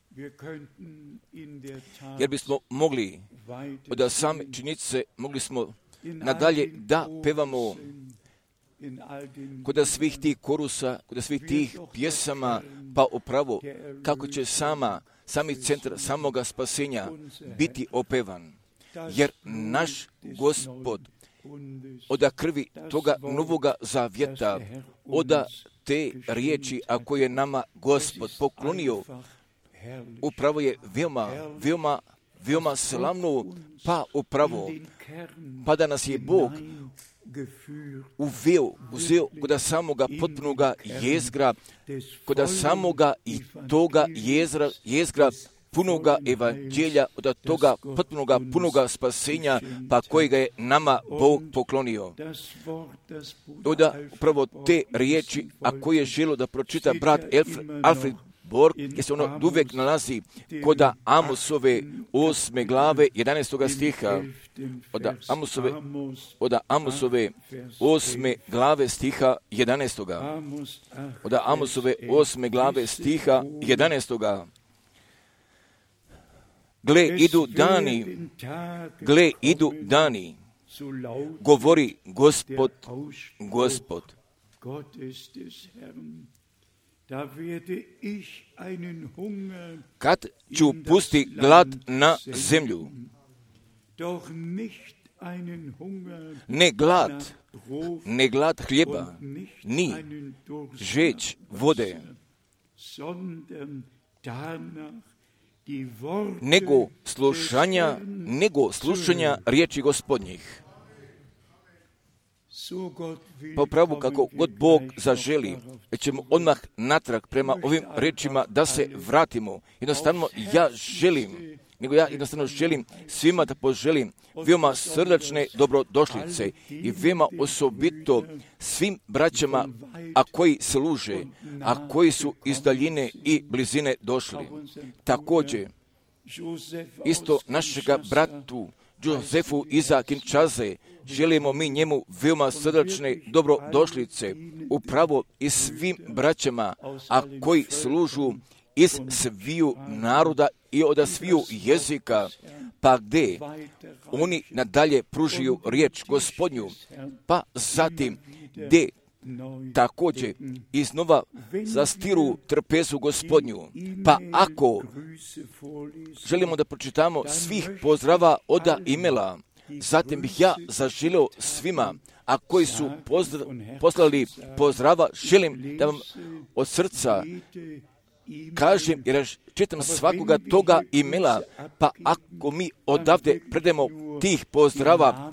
Jer bismo mogli od same činjenice, mogli smo nadalje da pevamo kod svih tih korusa, kod svih tih pjesama, pa upravo kako će sami centar samoga spasenja biti opevan. Jer naš Gospod od krvi toga novoga zavjeta, od te riječi, a koje je nama Gospod poklonio, upravo je veoma slavno, pa upravo, pa da nas je Bog uzeo kod samoga potpunoga jezgra, kod samoga i toga jezgra punoga evanđelja, od toga potpunoga punoga spasenja, pa kojega je nama Bog poklonio. Od upravo te riječi, a koje je želio da pročita brat Alfred Borg, gdje se ono uvijek nalazi kod Amosove 8. glave 11. stiha, od Amosove 8. glave stiha 11. Od Amosove 8. glave stiha 11. Gle, idu dani, govori Gospod. Kad ću pusti glad na zemlju, ne glad hljeba, ni žeđ vode, nego slušanja riječi Gospodnjih. Pa upravo kako god Bog zaželi, da ćemo odmah natrag prema ovim rečima da se vratimo. Ja jednostavno želim svima da poželim veoma srdačne dobrodošlice i veoma osobito svim braćama, a koji služe, a koji su iz daljine i blizine došli. Također, isto našega bratu Jozefu iza Kinčaze, želimo mi njemu veoma srdačne dobrodošlice, upravo i svim braćama, a koji služu iz sviju naroda i od sviju jezika, pa gdje oni nadalje pružuju riječ Gospodnju, pa zatim gdje također iznova zastiru trpezu Gospodnju. Pa ako želimo da pročitamo svih pozdrava od imela, zatim bih ja zaželio svima, a koji su poslali pozdrava, želim da vam od srca kažem, jer čitam svakoga toga imela, pa ako mi odavde predemo tih pozdrava,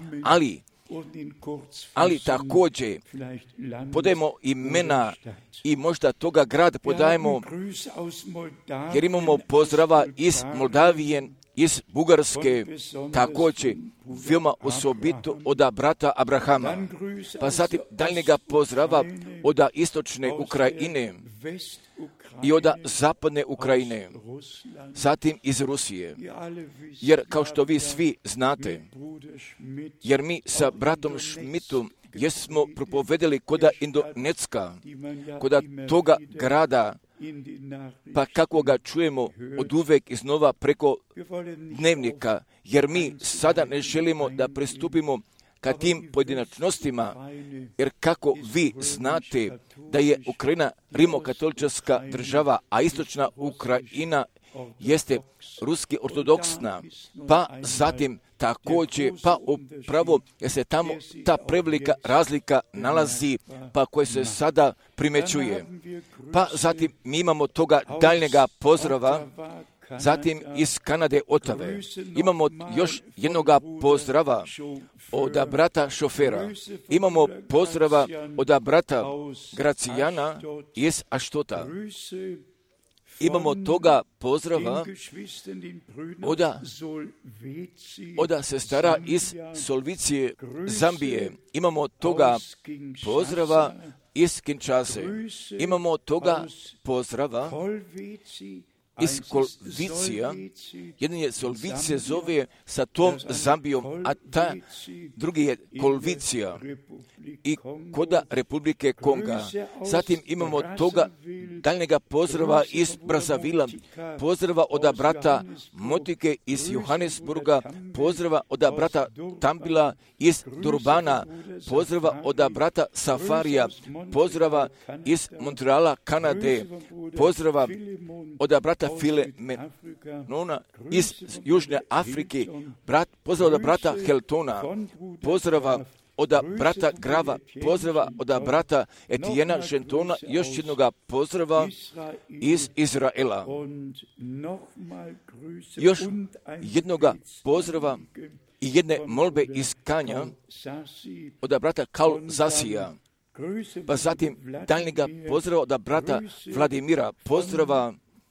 ali također podajemo imena i možda toga grada podajemo, jer imamo pozdrava iz Moldavije, iz Bugarske, također veoma osobito od brata Abrahama, pa zatim daljnjega pozdrava od istočne Ukrajine i od zapadne Ukrajine, zatim iz Rusije. Jer kao što vi svi znate, jer mi sa bratom Šmitom jesmo propovedali koda Indonecka, koda toga grada, pa kako ga čujemo od uvek iznova preko dnevnika, jer mi sada ne želimo da pristupimo ka tim pojedinačnostima, jer kako vi znate da je Ukrajina rimokatolička država, a istočna Ukrajina jeste ruski ortodoksna, pa zatim također, pa upravo jer se tamo ta prevelika razlika nalazi, pa koja se sada primećuje. Pa zatim mi imamo toga daljnjega pozdrava, zatim iz Kanade Otave. Imamo još jednoga pozdrava od brata šofera. Imamo pozdrava od brata Gracijana iz Aštota. Imamo toga pozdrava od sestara iz Solvicije, Zambije. Imamo toga pozdrava iz Kinčase. Imamo toga pozdrava iz Kolvicija, jedan je Solvicija zove sa tom Zambijom, a ta drugi je Kolvicija i koda Republike Konga. Zatim imamo toga daljnjega pozdrava iz Brazavila, pozdrava od brata Motike iz Johannesburga, pozdrava od brata Tambila iz Durbana, pozdrava od brata Safarija, pozdrava iz Montreala, Kanade, pozdrava od brata Filemenona iz Južne Afrike, pozdrava od brata Heltona, pozdrava od brata Grava, pozdrava od brata Etijena Šentona, još jednoga pozdrava iz Izraela. Još jednoga pozdrava i jedne molbe iz Kanja od brata Kaul Zasija. Pa zatim daljnjega pozdrava od brata Vladimira, pozdrava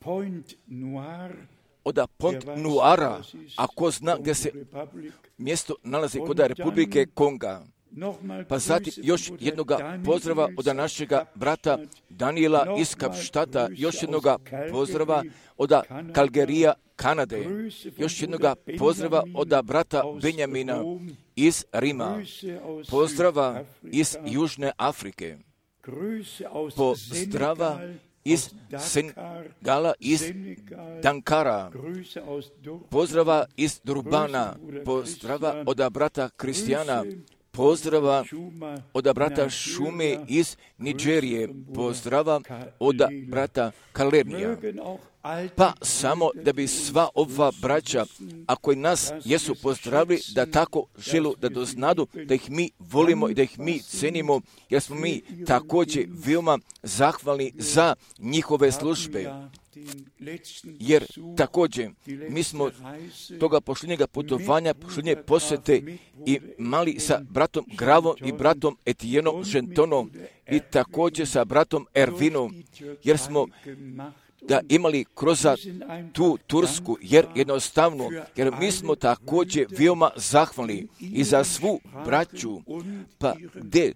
od Pont Nuara, a ko zna gdje se mjesto nalazi kod Republike Konga. Pa zatim još jednoga pozdrava od našega brata Daniela iz Kapštata, još jednoga pozdrava od Kalgerija, Kanade, još jednoga pozdrava od brata Benjamina iz Rima, pozdrava iz Južne Afrike, pozdrava iz Senegala, iz Dankara, pozdrava iz Durbana, pozdrava od brata Kristijana, pozdrava od brata Šume iz Nigerije, pozdrava od brata Kalernija. Pa samo da bi sva ova braća, a koji nas jesu pozdravili, da tako želu da doznadu, da ih mi volimo i da ih mi cenimo, jer smo mi također veoma zahvalni za njihove službe. Jer također mi smo toga pošljenjega putovanja, pošljenje posjete i mali sa bratom Gravom i bratom Etijenom Žentonom i također sa bratom Ervinom, jer smo da imali kroz tu Tursku, jer jednostavno, jer mi smo također veoma zahvalni i za svu braću, pa gdje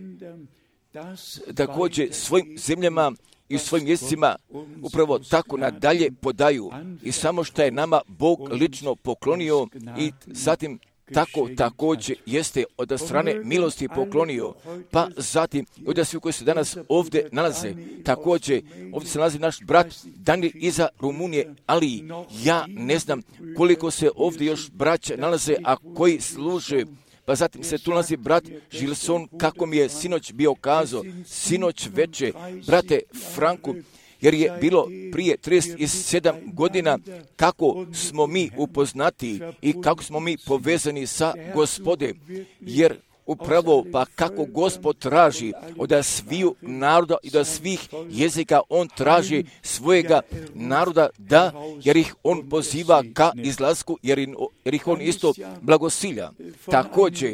također svojim zemljama i svojim mjesecima upravo tako nadalje podaju i samo što je nama Bog lično poklonio i zatim tako također jeste od strane milosti poklonio, pa zatim od svi koji se danas ovdje nalaze, također ovdje se nalazi naš brat Daniel iza Rumunije, ali ja ne znam koliko se ovdje još braća nalaze, a koji služe. Pa zatim se tu nalazi brat Žilson, kako mi je sinoć bio kazao, sinoć veče, brate Franku, jer je bilo prije 37 godina kako smo mi upoznati i kako smo mi povezani sa Gospode, jer upravo pa kako Gospod traži od sviju naroda i od svih jezika, on traži svojega naroda da, jer ih on poziva ka izlasku, jer ih on isto blagosilja. Također,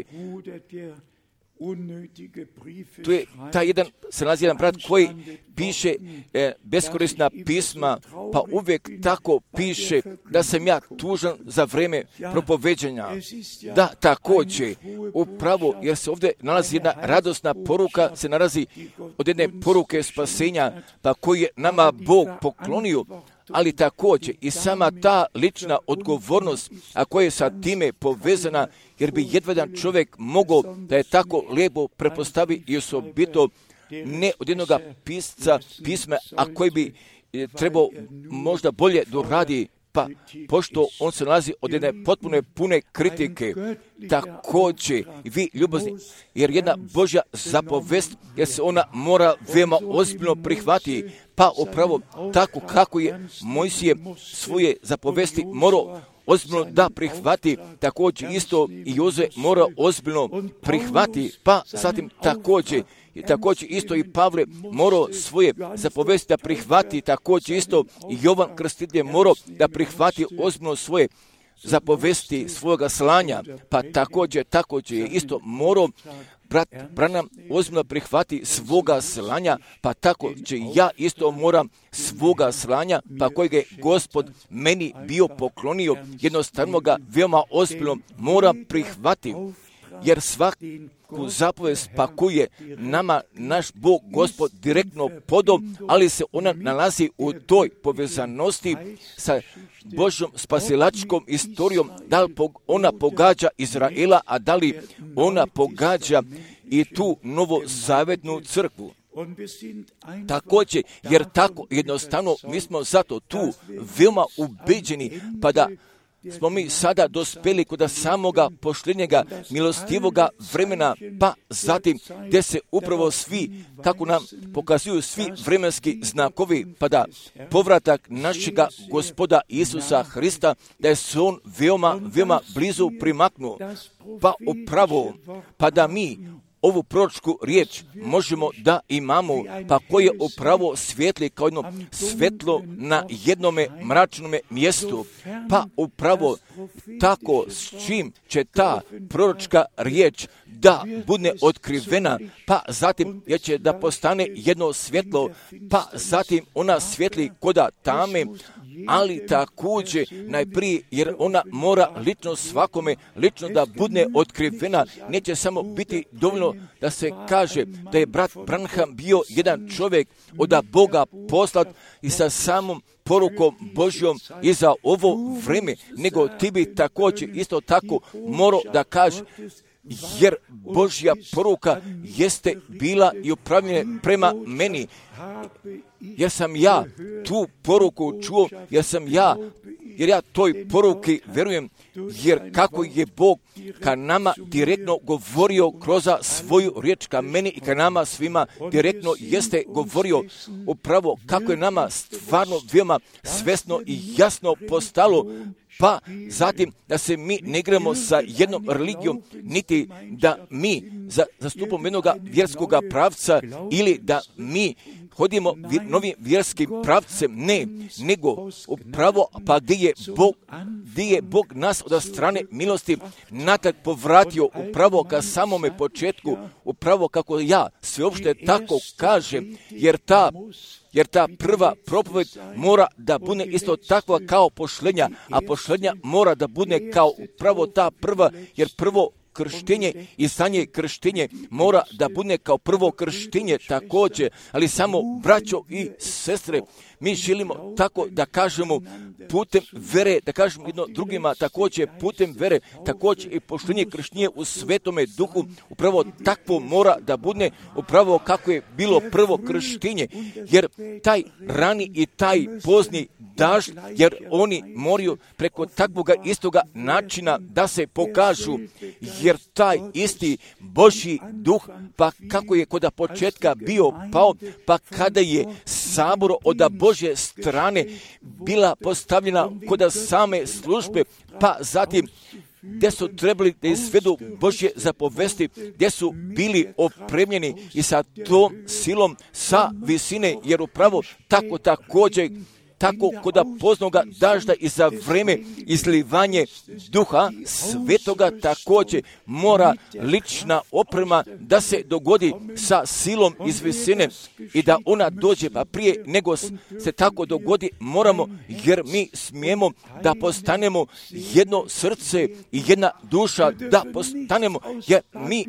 tu je taj se nalazi jedan brat koji piše beskorisna pisma, pa uvijek tako piše da sam ja tužan za vrijeme propoveđenja. Da, također, upravo, jer se ovdje nalazi jedna radosna poruka, se nalazi od jedne poruke spasenja, pa koju je nama Bog poklonio, ali također i sama ta lična odgovornost, a koja je sa time povezana, jer bi jedan čovjek mogao da je tako lijepo prepostavi i osobito ne od jednog pisma, a koji bi trebao možda bolje doradi, pa pošto on se nalazi od jedne potpuno pune kritike, također vi ljubazni, jer jedna Božja zapovest, jer se ona mora veoma ozbiljno prihvatiti, pa upravo tako kako je Mojsije svoje zapovesti morao ozbiljno da prihvati, također isto i Joze mora ozbiljno prihvati, pa zatim također isto i Pavle morao svoje zapovesti da prihvati, također isto i Jovan Krstitelj morao da prihvati ozbiljno svoje zapovesti svoga slanja, pa također je isto morao brat Branham ozbiljno prihvati svoga slanja, pa tako će ja isto moram svoga slanja, pa kojeg je Gospod meni bio poklonio, jednostavno ga veoma ozbiljno moram prihvati. jer svaku zapovest pakuje nama naš Bog, Gospod, direktno podao, ali se ona nalazi u toj povezanosti sa Božjom spasilačkom istorijom, da li ona pogađa Izraela, a da li ona pogađa i tu novozavetnu crkvu. Također, jer tako jednostavno mi smo zato tu veoma ubeđeni, pa da smo mi sada dospeli kod samoga poštenjega milostivoga vremena, pa zatim gdje se upravo svi, kako nam pokazuju svi vremenski znakovi, pa da povratak našega Gospoda Isusa Hrista, da je se on veoma, veoma blizu primaknuo, pa upravo, pa da mi ovu proročku riječ možemo da imamo, pa koje upravo svijetli kao jedno svetlo na jednome mračnome mjestu, pa upravo tako s čim će ta proročka riječ da bude otkrivena, pa zatim jer će da postane jedno svjetlo, pa zatim ona svijetli koda tame, ali također najprije, jer ona mora lično svakome, lično da bude otkrivena. Neće samo biti dovoljno da se kaže da je brat Branham bio jedan čovjek od Boga poslat i sa samom porukom Božjom i za ovo vrijeme, nego ti bi također isto tako morao da kaže, jer Božja poruka jeste bila i upravljena prema meni, jer sam ja tu poruku čuo, jer ja toj poruki verujem, jer kako je Bog ka nama direktno govorio kroz svoju riječ, ka meni i ka nama svima direktno jeste govorio upravo kako je nama stvarno veoma svesno i jasno postalo, pa zatim da se mi ne igramo sa jednom religijom, niti da mi zastupamo jednog vjerskog pravca ili da mi hodimo novim vjerskim pravcem, ne, nego upravo pa gdje je Bog nas od strane milosti natrag povratio upravo ka samome početku, upravo kako ja sveopšte tako kažem, jer ta prva propoved mora da bude isto takva kao pošlenja, a pošlenja mora da bude kao upravo ta prva, jer prvo krštenje i zadnje krštenje mora da bude kao prvo krštenje također, ali samo braćo i sestre, mi želimo tako da kažemo putem vere, da kažemo jedno drugima također putem vere, također i poštenje krštenje u Svetome Duhu, upravo takvo mora da bude upravo kako je bilo prvo krštenje, jer taj rani i taj pozni dažd, jer oni moraju preko takvoga istoga načina da se pokažu, jer taj isti Božji duh, pa kako je kod početka bio pao, pa kada je sabor od Božje strane bila postavljena kod same službe, pa zatim gdje su trebali da izvedu Božje zapovesti, gdje su bili opremljeni i sa tom silom sa visine, jer upravo tako također tako kod poznoga dažda i za vreme izlivanje duha svetoga također mora lična oprema da se dogodi sa silom iz visine i da ona dođe, pa prije nego se tako dogodi moramo, jer mi smijemo da postanemo jedno srce i jedna duša, da postanemo, jer mi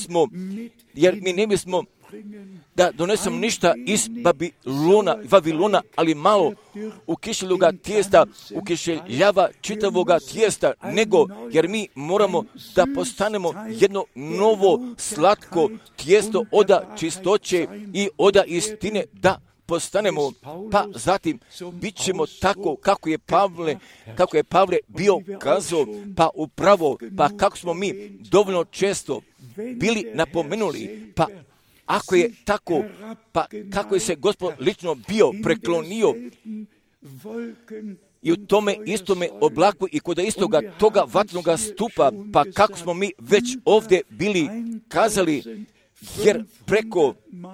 ne bismo da donesemo ništa iz Vavilona, ali malo ukišljuga tijesta, ukišljava čitavoga tijesta, nego jer mi moramo da postanemo jedno novo slatko tijesto oda čistoće i oda istine, da postanemo, pa zatim bit ćemo tako kako je Pavle bio kazao, pa upravo, pa kako smo mi dovoljno često bili napomenuli, pa ako je tako, pa kako je se Gospod lično bio preklonio i u tome istome oblaku i kod istoga toga vatnoga stupa, pa kako smo mi već ovdje bili kazali, jer preko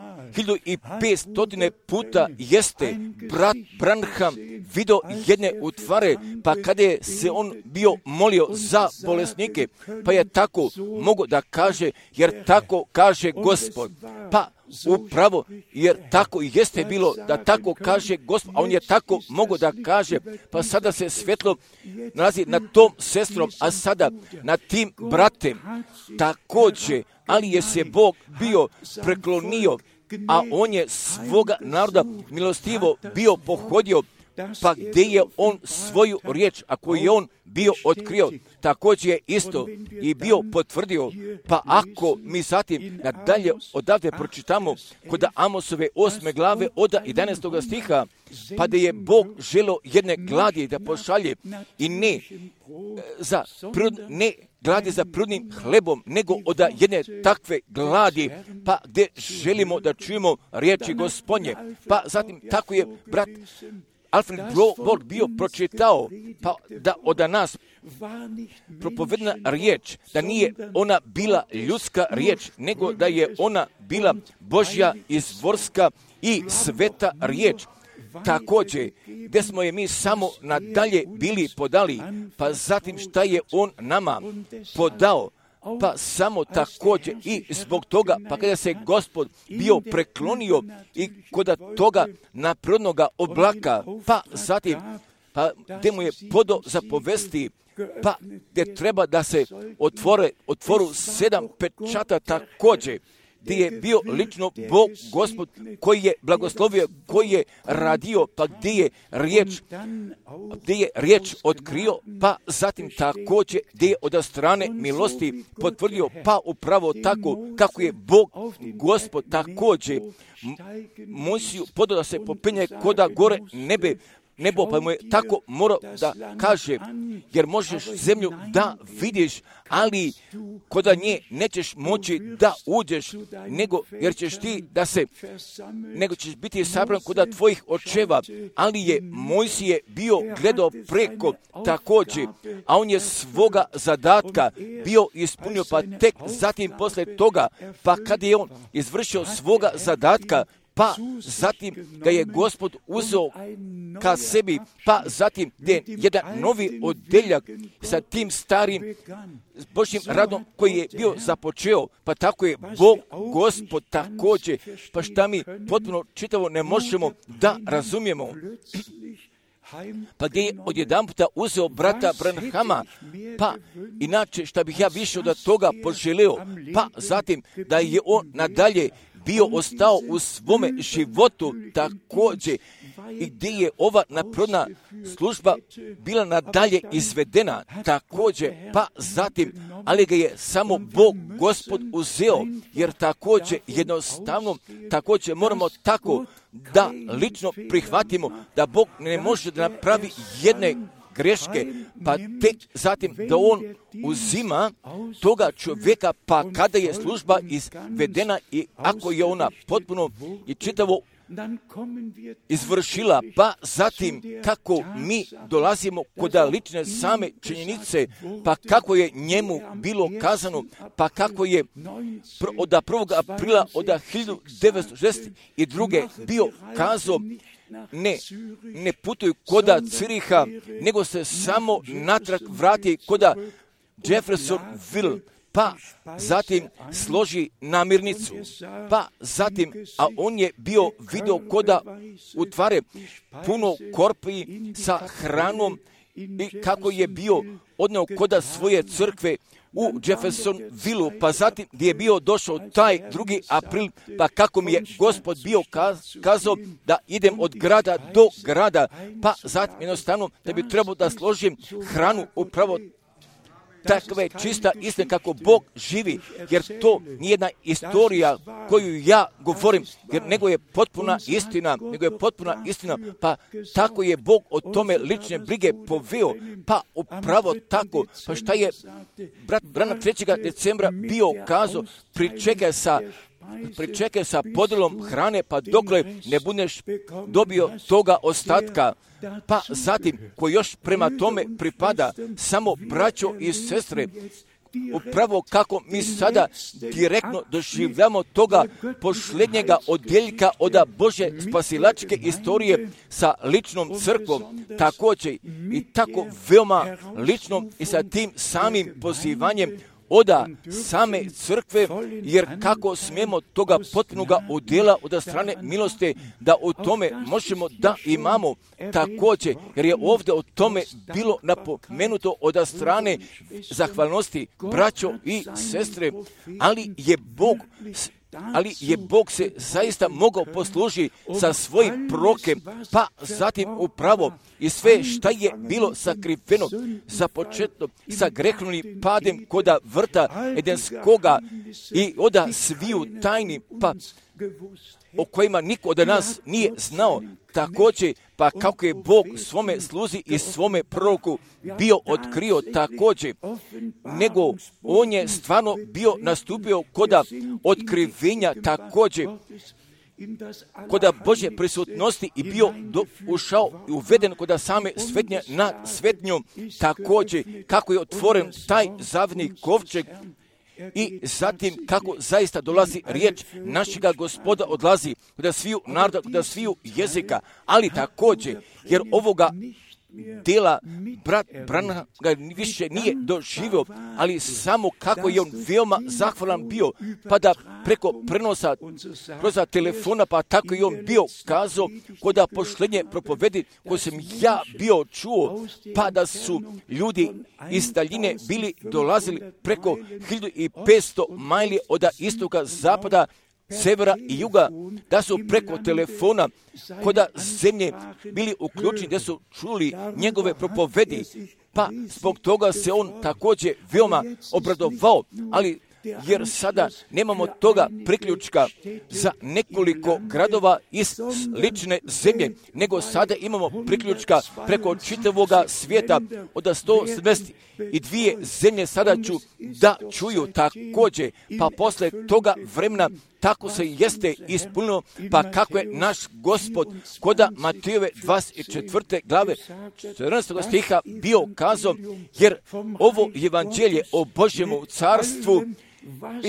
1500 puta jeste brat Branham vidio jedne utvare, pa kada je se on bio molio za bolesnike, pa je tako mogo da kaže, jer tako kaže Gospod. Pa upravo, jer tako i jeste bilo da tako kaže Gospod, a on je tako mogao da kaže, pa sada se svjetlo nalazi nad tom sestrom, a sada nad tim bratem također, ali je se Bog bio preklonio, a on je svoga naroda milostivo bio pohodio, pa gdje je on svoju riječ, a koju je on bio otkrio, također je isto i bio potvrdio. Pa ako mi zatim nadalje odavde pročitamo kod Amosove 8. glave od 11. stiha, pa da je Bog želio jedne gladi da pošalje i ne gladi za prudnim hlebom, nego od jedne takve gladi, pa gdje želimo da čujemo riječi Gospodnje. Pa zatim tako je brat Alfred Borg bio pročitao, pa da od nas propovedna riječ, da nije ona bila ljudska riječ, nego da je ona bila Božja izvorska i sveta riječ. Također, gdje smo je mi samo nadalje bili podali, pa zatim šta je on nama podao, pa samo također i zbog toga, pa kada se Gospod bio preklonio i kod toga naprodnoga oblaka, pa zatim, pa gdje mu je podao zapovesti, pa gdje treba da se otvoru 7 pečata također, gdje je bio lično Bog, Gospod, koji je blagoslovio, koji je radio, pa gdje je riječ otkrio, pa zatim također gdje je od strane milosti potvrdio, pa upravo tako kako je Bog, Gospod, također Mojsiju podao da se popenje koda gore nebo, pa mu je tako morao da kaže, jer možeš zemlju da vidiš, ali koda nje nećeš moći da uđeš, jer ćeš ti nego ćeš biti sabran koda tvojih očeva, ali je Mojsije bio gledao preko također, a on je svoga zadatka bio ispunio, pa tek zatim posle toga, pa kad je on izvršio svoga zadatka, pa zatim ga je Gospod uzeo ka sebi, pa zatim je jedan novi odeljak sa tim starim Božjim radom koji je bio započeo, pa tako je Bog, Gospod također, pa šta mi potpuno čitavo ne možemo da razumijemo. Pa gdje je odjedan puta uzeo brata Branhama, pa inače šta bih ja više od toga poželeo, pa zatim da je on nadalje bio ostao u svome životu također i gdje je ova naprodna služba bila nadalje izvedena također, pa zatim, ali ga je samo Bog, Gospod uzeo, jer također jednostavno, također moramo tako da lično prihvatimo da Bog ne može da napravi jedne greške, pa tek zatim da on uzima toga čovjeka, pa kada je služba izvedena i ako je ona potpuno i čitavo izvršila, pa zatim kako mi dolazimo kod lične same činjenice, pa kako je njemu bilo kazano, pa kako je od 1. aprila od 1962. bio kazao, ne putuju koda Ciriha, nego se samo natrag vrati koda Jeffersonville, pa zatim složi namirnicu, pa zatim, a on je bio video koda utvare puno korpi sa hranom i kako je bio odneo koda svoje crkve u Jeffersonville, pa zatim gdje je bio došao taj 2. april, pa kako mi je Gospod bio kazao da idem od grada do grada, pa zatim jednostavno da bi trebao da složim hranu upravo takva je čista istina kako Bog živi, jer to nije jedna istorija koju ja govorim, nego je potpuna istina, pa tako je Bog o tome lične brige poveo, pa upravo tako, pa šta je brat Branham 3. decembra bio kazao, pričekaj sa podelom hrane, pa dokle ne budeš dobio toga ostatka, pa zatim koji još prema tome pripada, samo braćo i sestre, upravo kako mi sada direktno doživljamo toga posljednjega odjeljka od Božje spasilačke istorije sa ličnom crkvom, također i tako veoma ličnom i sa tim samim pozivanjem oda same crkve, jer kako smijemo toga potpunoga udjela od strane milosti, da u tome možemo da imamo također, jer je ovdje o tome bilo napomenuto od strane zahvalnosti, braćo i sestre, ali je Bog se zaista mogao poslužiti sa svojim prorokem, pa zatim upravo i sve šta je bilo sakriveno započeto sa grehnulim padem koda vrta Edenskoga i oda sviju tajni, pa o kojima niko od nas nije znao. Također, pa kako je Bog svome sluzi i svome proroku bio otkrio također, nego on je stvarno bio nastupio koda otkrivenja također, koda Božje prisutnosti i bio ušao i uveden koda same svetnje na svetnju, također kako je otvoren taj zavidni kovčeg i zatim kako zaista dolazi riječ našega Gospoda odlazi kod sviju naroda, kod sviju jezika, ali također, jer ovoga dela brat Branham ga više nije doživio, ali samo kako je on veoma zahvalan bio, pa da preko prenosa kroz telefona, pa tako i on bio kazao koda pošlenje propovedi koje sam ja bio čuo, pa da su ljudi iz daljine bili dolazili preko 1500 majli od istoka, zapada, severa i juga, da su preko telefona koda zemlje bili uključeni, da su čuli njegove propovedi, pa zbog toga se on također veoma obradovao, ali jer sada nemamo toga priključka za nekoliko gradova iz slične zemlje, nego sada imamo priključka preko čitavoga svijeta od 172 zemlje. Sada ću da čuju također, pa posle toga vremena tako se jeste ispunilo, pa kako je naš Gospod koda Matejove 24. glave 14. stiha bio kazao, jer ovo evanđelje o Božjemu carstvu i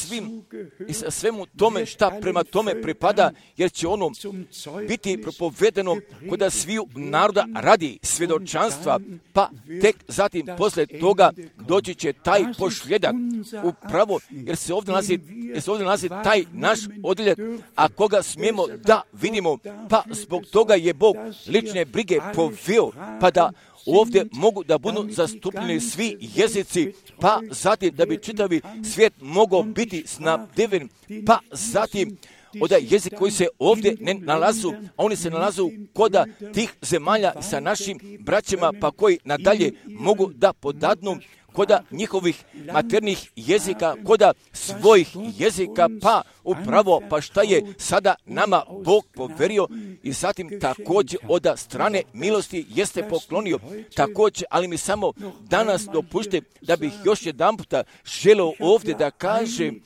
sa svemu tome šta prema tome pripada, jer će ono biti propovedeno kod sviju naroda radi svjedočanstva, pa tek zatim posle toga doći će taj pošljedak upravo, jer se ovdje nalazi taj naš odjeljak, a koga smijemo da vidimo, pa zbog toga je Bog lične brige poveo, pa da ovdje mogu da budu zastupljeni svi jezici, pa zatim da bi čitavi svijet mogao biti snabdeven, pa zatim od jezik koji se ovdje ne nalazu, a oni se nalazu koda tih zemalja sa našim braćima, pa koji nadalje mogu da podadnu koda njihovih maternih jezika, koda svojih jezika, pa upravo pa šta je sada nama Bog poverio i zatim također od strane milosti jeste poklonio također, ali mi samo danas dopušte da bih još jedan puta želeo ovdje da kažem,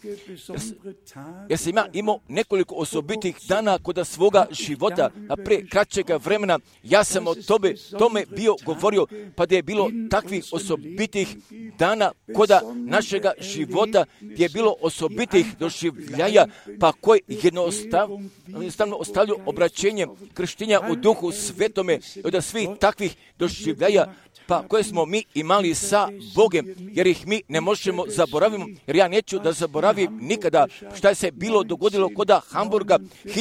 jer sam ja imao nekoliko osobitih dana koda svoga života, a pre kraćega vremena ja sam o tome bio govorio, pa da je bilo takvih osobitih dana koda našega života gdje je bilo osobitih doživljaja, pa koji jednostavno ostavljaju obraćenje krštenja u Duhu Svetome od svih takvih doživljaja, pa koje smo mi imali sa Bogem, jer ih mi ne možemo zaboraviti, jer ja neću da zaboravim nikada šta je se bilo dogodilo koda Hamburga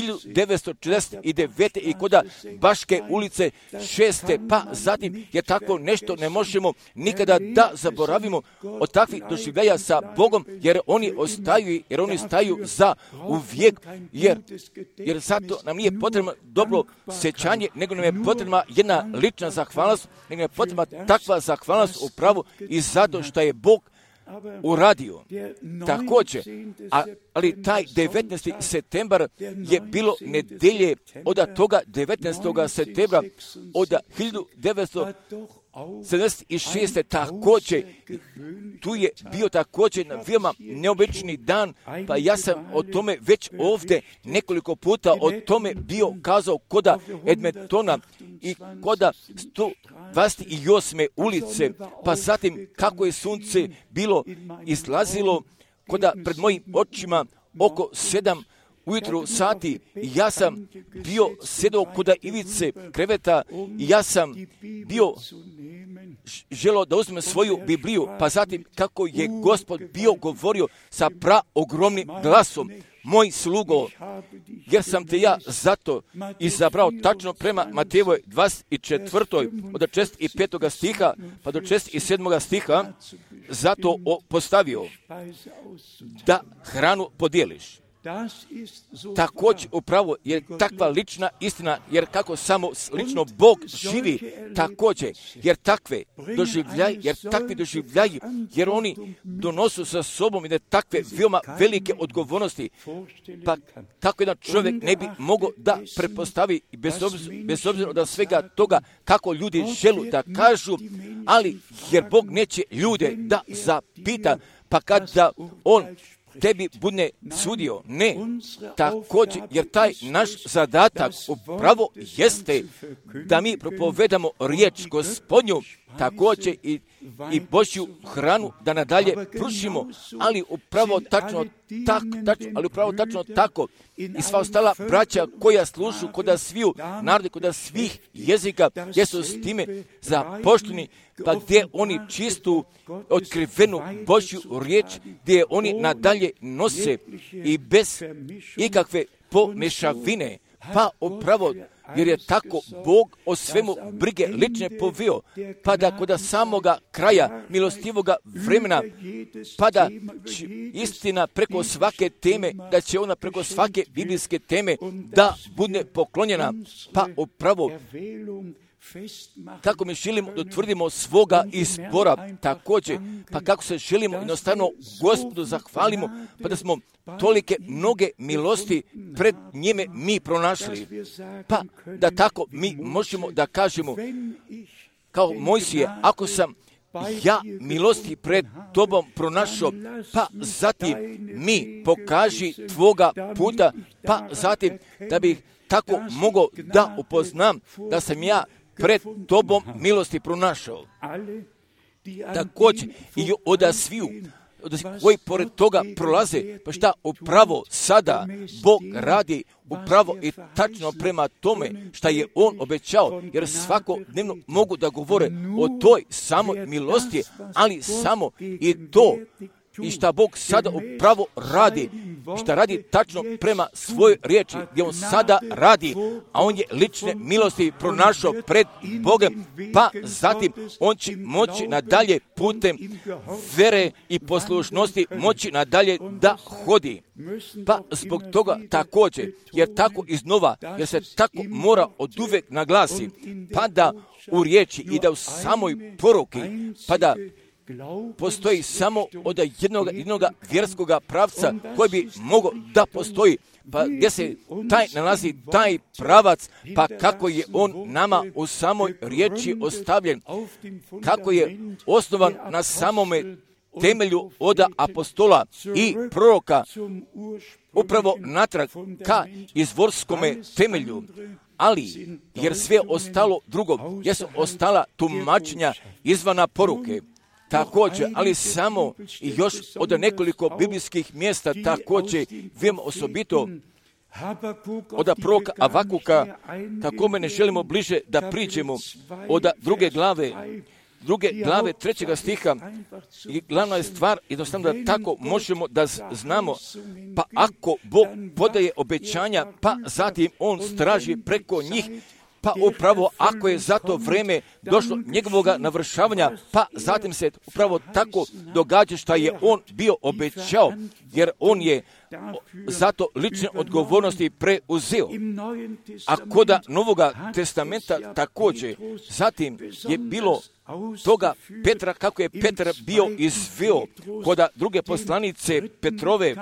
1949. i koda Baške ulice 6. pa zatim je tako nešto ne možemo nikada da zaboravimo od takvih doživljaja sa Bogom, jer oni ostaju za uvijek, jer zato nam nije potrebno dobro sjećanje, nego nam je potrebna jedna lična zahvalnost, nego nam je potrebna takva zahvalnost upravo i zato što je Bog uradio. Također, ali taj 19. septembar je bilo nedelje od toga 19. septembra od 1976. također, tu je bio također veoma neobični dan, pa ja sam o tome već ovdje nekoliko puta o tome bio kazao koda Edmontona i koda 128. ulice, pa zatim kako je sunce bilo izlazilo koda pred mojim očima oko 7 ujutru sati, ja sam bio sedao koda ivice kreveta i ja sam bio želio da uzme svoju Bibliju, pa zatim kako je Gospod bio govorio sa praogromnim glasom, moj slugo, jer sam te ja zato izabrao tačno prema Matejevoj 24. od 65. stiha pa do 67. stiha, zato postavio da hranu podijeliš. Također upravo je takva lična istina, jer kako samo lično Bog živi, također, jer takvi doživljaji, jer oni donosu sa sobom i takve veoma velike odgovornosti, pa tako jedan čovjek ne bi mogao da prepostavi, bez obzira od svega toga kako ljudi žele da kažu, ali jer Bog neće ljude da zapita, pa kada on tebi bude sudio. Ne, također, jer taj naš zadatak upravo jeste da mi propovedamo riječ Gospodnju, također i Božju hranu da nadalje pružimo, ali upravo tačno tako i sva ostala braća koja slušu koda sviju narodi, koda svih jezika, gdje su s time zapošteni, pa gdje oni čistu otkrivenu Božju riječ, gdje oni nadalje nose i bez ikakve pomešavine, pa upravo jer je tako Bog o svemu brige lične povio, pa da kod samoga kraja milostivoga vremena, pa da istina preko svake teme, da će ona preko svake biblijske teme da bude poklonjena, pa upravo kako mi želimo da utvrdimo svoga izbora, također, pa kako se želimo jednostavno Gospodu zahvalimo, pa da smo tolike mnoge milosti pred njime mi pronašli, pa da tako mi možemo da kažemo kao Mojsije, ako sam ja milosti pred tobom pronašao, pa zatim mi pokaži tvoga puta, pa zatim da bih tako mogao da upoznam da sam ja pred tobom milosti pronašao. Također i od sviju koji pored toga prolaze, pa šta upravo sada Bog radi upravo i tačno prema tome šta je On obećao, jer svakodnevno mogu da govore o toj samoj milosti, ali samo i to i šta Bog sada upravo radi, šta radi tačno prema svojoj riječi, gdje On sada radi, a On je lične milosti pronašao pred Bogom, pa zatim On će moći nadalje putem vere i poslušnosti moći nadalje da hodi. Pa zbog toga također, jer tako iznova, jer se tako mora oduvek naglasi, pa da u riječi i da u samoj poruki, pa da postoji samo od jednog vjerskoga pravca koji bi mogao da postoji, pa gdje se nalazi taj pravac, pa kako je on nama u samoj riječi ostavljen, kako je osnovan na samome temelju od apostola i proroka, upravo natrag ka izvorskome temelju, ali jer sve ostalo drugo, jesu ostala tumačenja izvana poruke. Također, ali samo i još od nekoliko biblijskih mjesta također, vijemo osobito od proroka Avakuka, kako me ne želimo bliže da priđemo od druge glave 3. stiha, i glavna je stvar jednostavno da tako možemo da znamo, pa ako Bog podaje obećanja, pa zatim On straži preko njih, pa upravo ako je za to vreme došlo njegovog navršavanja, pa zatim se upravo tako događa što je On bio obećao, jer On je zato lične odgovornosti preuzeo. A kod Novoga testamenta također, zatim je bilo toga Petra, kako je Petar bio izveo kod druge poslanice Petrove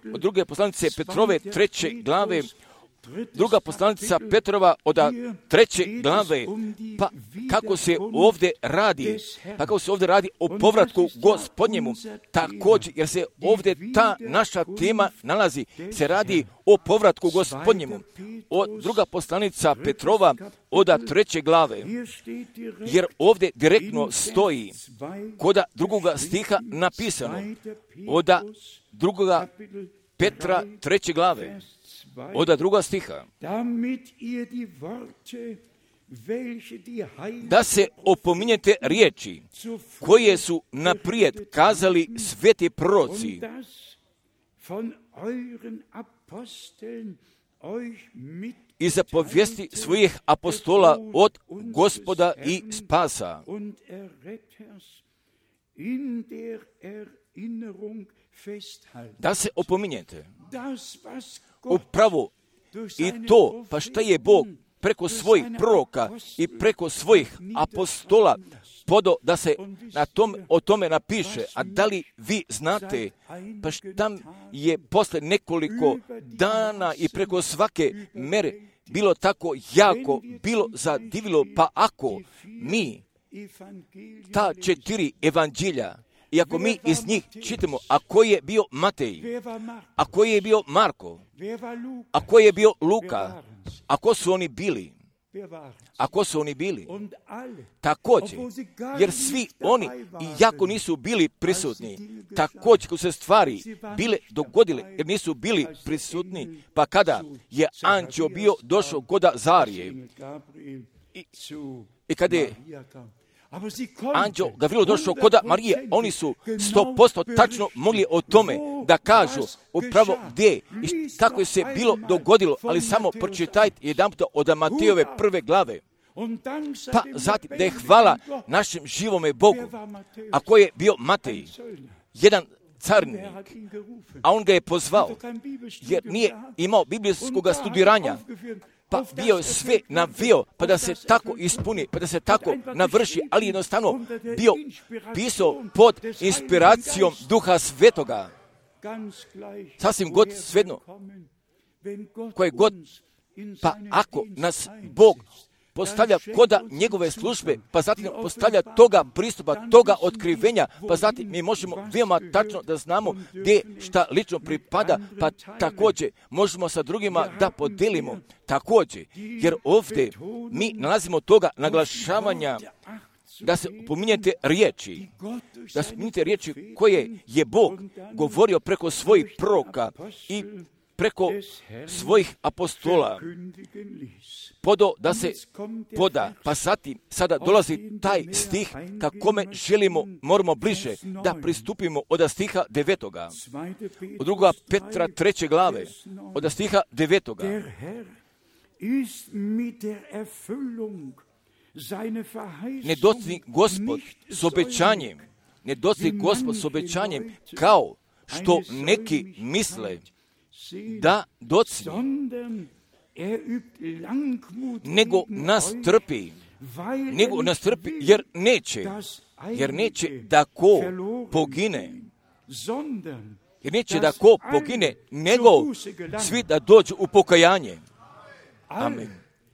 3. glave, druga poslanica Petrova od 3. glave, pa kako se ovdje radi o povratku Gospodnjemu, također, jer se ovdje ta naša tema nalazi, se radi o povratku Gospodnjemu. Druga poslanica Petrova od 3. glave, jer ovdje direktno stoji kod drugoga stiha napisano, od drugoga Petra 3. glave, od druga stiha. da se opominjete riječi koje su naprijed kazali sveti proroci i zapovijesti svojih apostola od Gospoda i spasa. Da se opominjete upravo i to, pa šta je Bog preko svojih proroka i preko svojih apostola podao da se o tome napiše. A da li vi znate, pa šta je posle nekoliko dana i preko svake mere bilo tako jako, bilo zadivilo, pa ako mi ta 4 evanđelja, i ako mi iz njih čitamo, a koji je bio Matej, a koji je bio Marko, a koji je bio Luka, a ko su oni bili? Ako su oni bili? Također, jer svi oni, iako nisu bili prisutni, također kako se stvari bile dogodile, jer nisu bili prisutni, pa kada je anđeo bio došao kod Azarije i kada je anđeo Gavrilo došao kod Marije, oni su 100% tačno mogli o tome da kažu upravo gdje i kako je se bilo dogodilo, ali samo pročitajte jedanput od Matejove 1. glave. Pa zatim da je hvala našem živome Bogu. A ko je bio Matej? Jedan carnik, a on ga je pozvao, jer nije imao biblijskog studiranja. Pa bio je sve navio, pa da se tako ispuni, pa da se tako navrši, ali jednostavno bio pisao pod inspiracijom Duha Svetoga. Sasvim god svejedno, koje god, pa ako nas Bog postavlja koda njegove službe, pa zatim postavlja toga pristupa, toga otkrivenja, pa zatim mi možemo veoma tačno da znamo gdje šta lično pripada, pa također možemo sa drugima da podelimo također, jer ovdje mi nalazimo toga naglašavanja da se pominjete riječi, da se pominjete riječi koje je Bog govorio preko svojih proroka i preko svojih apostola podao da se poda. Pa sada dolazi taj stih kakome želimo, moramo bliže da pristupimo od stiha 9. Od 2. Petra 3. glave, od stiha 9. Ne doci Gospod s obećanjem, kao što neki misle da docni, nego nas trpi, jer neće da ko pogine, nego svi da dođu u pokajanje. Amen.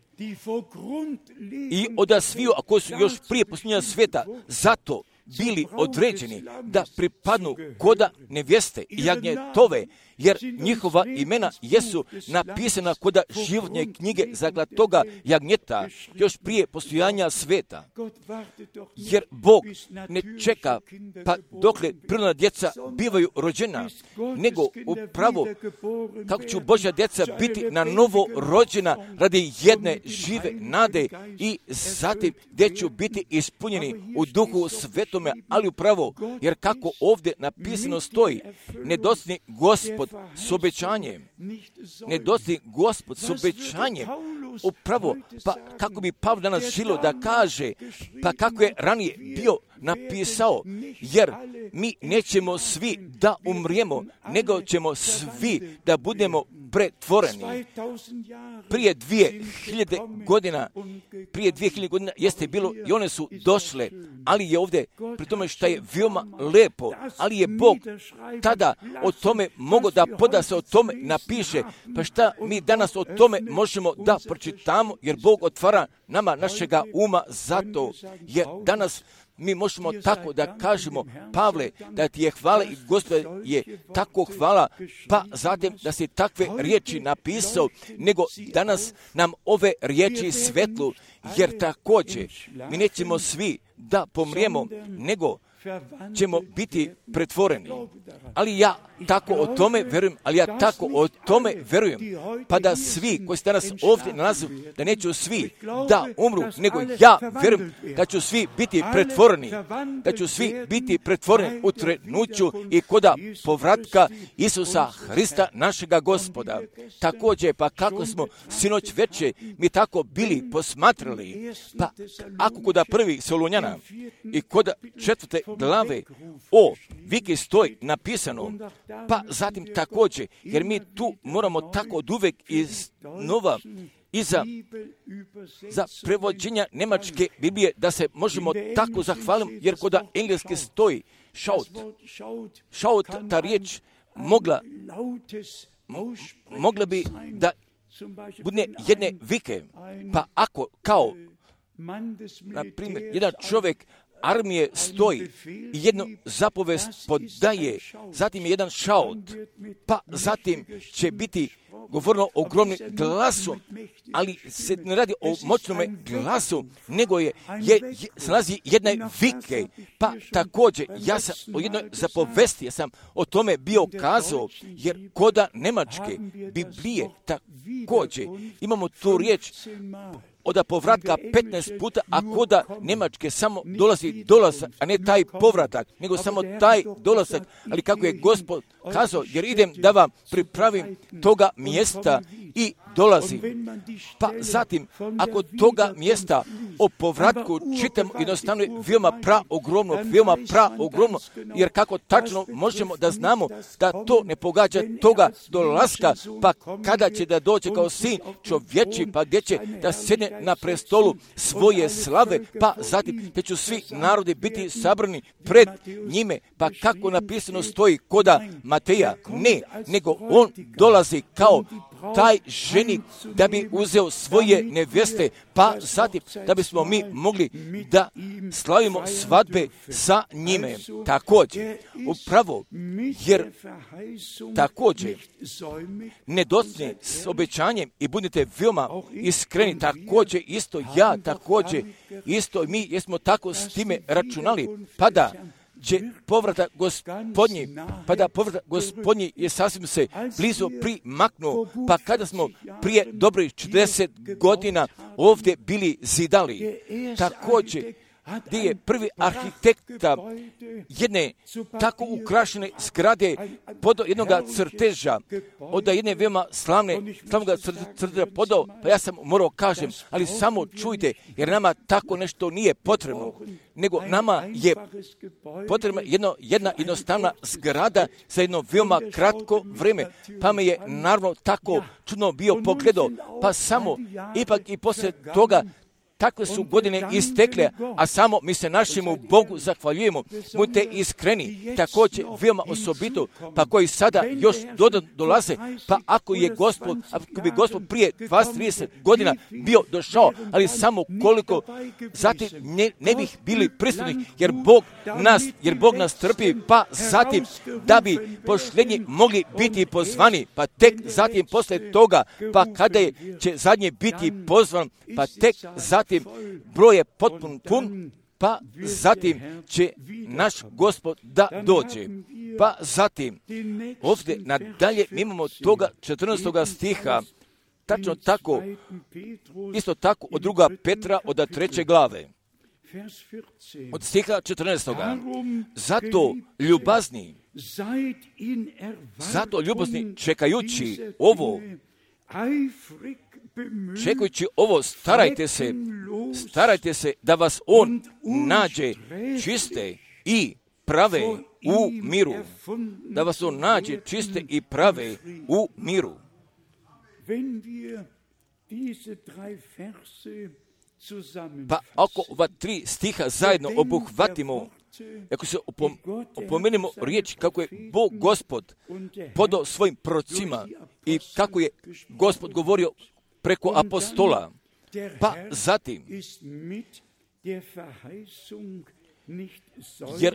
I od sviju, ako su još prije posljednja sveta, zato bili određeni da pripadnu koda nevjeste i jagnjetove, jer njihova imena jesu napisana koda životne knjige zaklatoga jagnjeta još prije postojanja sveta. Jer Bog ne čeka pa dokle prirodna djeca bivaju rođena, nego upravo kako će Božja djeca biti na novo rođena radi jedne žive nade i zatim gdje će biti ispunjeni u Duhu Svetome, ali upravo, jer kako ovdje napisano stoji, ne dostigne Gospod s obećanjem. Ne dostigne Gospod s obećanjem. Upravo, pa kako bi Pavle danas želio da kaže, pa kako je ranije bio napisao, jer mi nećemo svi da umrijemo, nego ćemo svi da budemo pretvoreni. Prije 2000 godina jeste bilo i one su došle, ali je ovdje pri tome što je veoma lepo, ali je Bog tada o tome mogao da poda se o tome napiše, pa šta mi danas o tome možemo da pročitamo, jer Bog otvara nama našega uma zato, jer danas mi možemo tako da kažemo, Pavle, da ti je hvala i Gospod je tako hvala, pa zatim da si takve riječi napisao, nego danas nam ove riječi svetlu, jer također mi nećemo svi da pomrijemo, nego ćemo biti pretvoreni. Ali ja tako o tome verujem, ali ja tako o tome verujem, pa da svi koji se danas ovdje nalaze, da neću svi da umru, nego ja verujem da ću svi biti pretvoreni, da ću svi biti pretvoreni u trenuću i koda povratka Isusa Hrista, našega Gospoda. Također, pa kako smo sinoć veče mi tako bili posmatrali, pa ako koda prvi Solunjana i koda 4. glave o viki stoji napisano, pa zatim također, jer mi tu moramo tako od uvek iznova i za prevođenja njemačke Biblije da se možemo tako zahvaliti, jer koda engleski stoji šaut, ta riječ mogla bi da bude jedne vike, pa ako kao, na primjer, jedan čovjek armije stoji i jednu zapovest podaje, zatim je jedan šaut, pa zatim će biti govorno ogromnim glasom, ali se ne radi o moćnom glasu, nego se nalazi jedne vike, pa također ja sam o jednoj zapovesti, ja sam o tome bio kazao, jer koda njemačke Biblije također imamo tu riječ od povratka 15 puta, a koda njemačke samo dolazak, a ne taj povratak, nego samo taj dolazak, ali kako je Gospod kazao, jer idem da vam pripravim toga mjesta i dolazim. Pa zatim, ako toga mjesta o povratku čitamo, jednostavno je veoma praogromno, jer kako tačno možemo da znamo da to ne pogađa toga dolaska, pa kada će da dođe kao sin čovječi, pa gdje će da sjedne na prestolu svoje slave, pa zatim gdje će svi narodi biti sabrani pred njime, pa kako napisano stoji koda Mateja, ne, nego on dolazi kao taj ženik da bi uzeo svoje nevjeste, pa zatim da bismo mi mogli da slavimo svadbe sa njime. Također, upravo, jer također ne docne s obećanjem i budite veoma iskreni, također isto ja, također isto mi jesmo tako s time računali, pa da će povratak Gospodnji je sasvim se blizu primaknuo, pa kada smo prije dobrih 40 godina ovdje bili zidali, također gdje je prvi arhitekta jedne tako ukrašene zgrade pod jednog crteža, od jedne veoma slavnog crteža podao, pa ja sam morao kažem, ali samo čujte, jer nama tako nešto nije potrebno, nego nama je potrebna jedna jednostavna zgrada za jedno veoma kratko vrijeme, pa me je naravno tako čudno bio pogledao, pa samo ipak i poslije toga takve su godine istekle, a samo mi se našemu Bogu zahvaljujemo. Budite iskreni, također veoma osobito, pa koji sada još dolaze, pa ako bi Gospod prije 20-30 godina bio došao, ali samo koliko, zatim ne bih bili prisutni, jer Bog nas trpi, pa zatim da bi posljednji mogli biti pozvani, pa tek zatim poslije toga, pa kada će zadnje biti pozvan, pa tek zatim broj je potpuno pun, pa zatim će naš Gospod da dođe. Pa zatim, ovdje nadalje mi imamo toga 14. stiha, tačno tako, isto tako od 2. Petra, od 3. glave, od stiha 14. Zato ljubazni čekajući ovo, starajte se da vas on nađe čiste i prave u miru. Da vas on nađe čiste i prave u miru. Pa ako ova 3 stiha zajedno obuhvatimo, ako se opomenemo riječ kako je Bog Gospod podao svojim prorocima i kako je Gospod govorio preko apostola, pa zatim, jer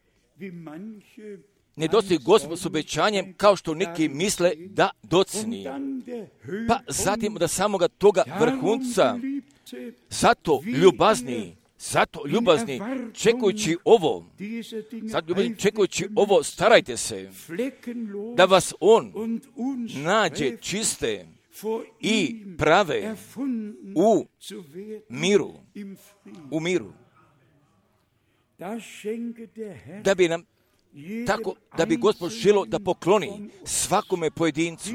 ne dostoji Gospod s obećanjem kao što neki misle da docni. Pa zatim da samoga toga vrhunca, zato ljubazni Zato, ljubazni, čekujući ovo, starajte se da vas on nađe čiste i prave u miru. Da bi Gospod želio da pokloni svakome pojedincu,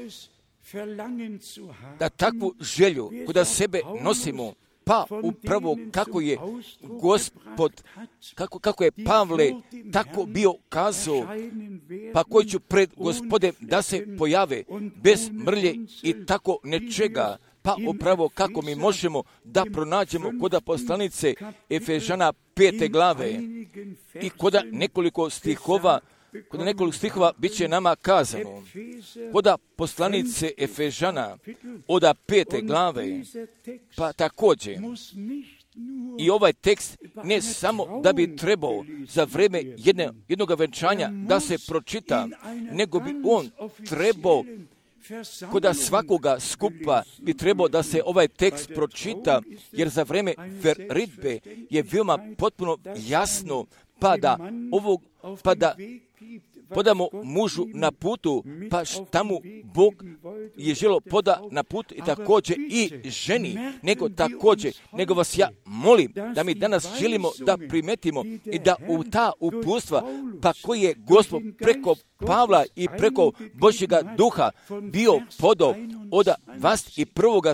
da takvu želju kod sebe nosimo, pa upravo kako je Gospod, kako je Pavle tako bio kazao, pa koji ću pred Gospodem da se pojave bez mrlje i tako nečega, pa upravo kako mi možemo da pronađemo kod poslanice Efežana 5. glave i kod nekoliko stihova bit će nama kazano. Kod poslanice Efežana od 5. glave, pa također i ovaj tekst ne samo da bi trebao za vreme jednog venčanja da se pročita, nego bi on trebao kod svakoga skupa bi trebao da se ovaj tekst pročita, jer za vreme veritbe je veoma potpuno jasno, pa da podamo mužu na putu, pa šta mu Bog je želio poda na put i također i ženi, nego vas ja molim da mi danas želimo da primetimo i da u ta uputstva, pa koji je Gospod preko Pavla i preko Božjega duha bio podao od 21.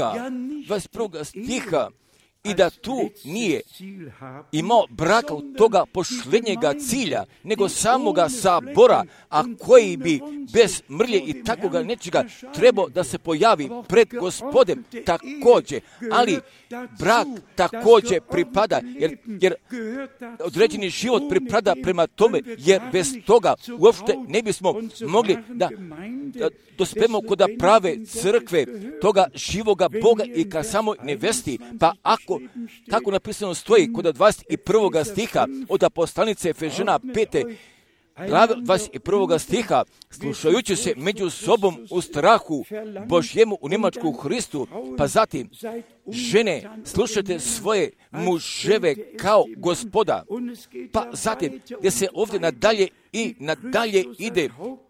stiha, i da tu nije imao braka u toga posljednjega cilja, nego samoga sabora, a koji bi bez mrlje i takoga nečega trebao da se pojavi pred Gospodem također. Ali brak također pripada, jer određeni život pripada prema tome, jer bez toga uopšte ne bismo mogli da dospemo kod prave crkve, toga živoga Boga i ka samoj nevesti. Pa ako tako napisano stoji kod 21. stiha od poslanice Efežana 5. glave 21. stiha, slušajući se među sobom u strahu Božjemu u nemačku Hristu, pa zatim žene, slušajte svoje muževe kao Gospoda, pa zatim gdje se ovdje nadalje ide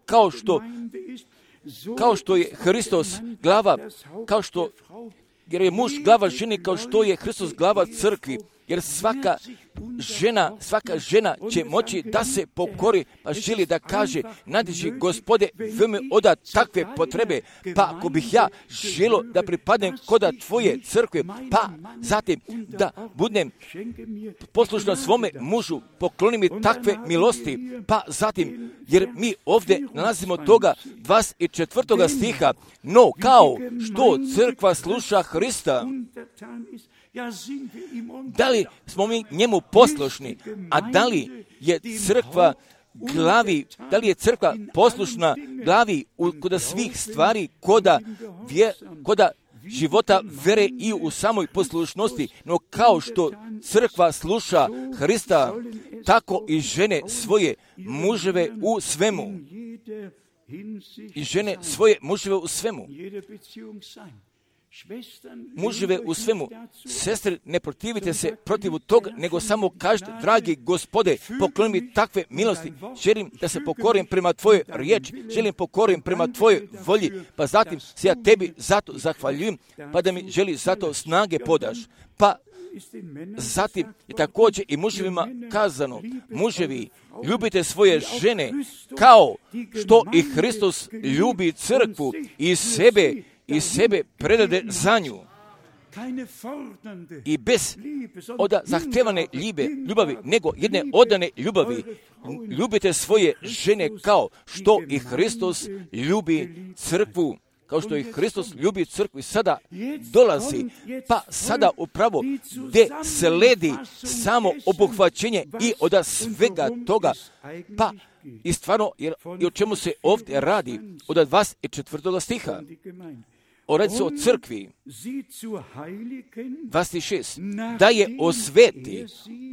kao što je Hristos glava, jer je muž glava ženi, kao što je Hristos glava crkvi, jer svaka žena će moći da se pokori, pa želi da kaže, nadiži Gospode, veme oda takve potrebe, pa ako bih ja želio da pripadnem koda tvoje crkve, pa zatim da budem poslušna svome mužu, pokloni mi takve milosti, pa zatim, jer mi ovdje nalazimo toga 24. stiha, no kao što crkva sluša Hrista, da li smo mi njemu poslušni, a da li je crkva poslušna glavi kod svih stvari, koda života vere i u samoj poslušnosti, no kao što crkva sluša Hrista, tako i žene svoje muževe u svemu. Muževe u svemu. Sestre, ne protivite se protiv toga, nego samo kažete, dragi Gospode, pokloni mi takve milosti. Želim da se pokorim prema tvojoj riječi, želim pokorim prema tvojoj volji, pa zatim se ja tebi zato zahvaljujem, pa da mi želi zato snage podaš. Pa zatim je također i muževima kazano, muževi, ljubite svoje žene kao što i Hristos ljubi crkvu i sebe predade za nju. I bez zahtevane ljubavi, nego jedne odane ljubavi, ljubite svoje žene kao što i Hristos ljubi crkvu. Kao što i Hristos ljubi crkvu i sada dolazi, pa sada upravo gdje sledi samo obuhvaćenje i od svega toga, pa i stvarno, jer i o čemu se ovdje radi, od 24. stiha. Radi se o crkvi, 26, da je osveti,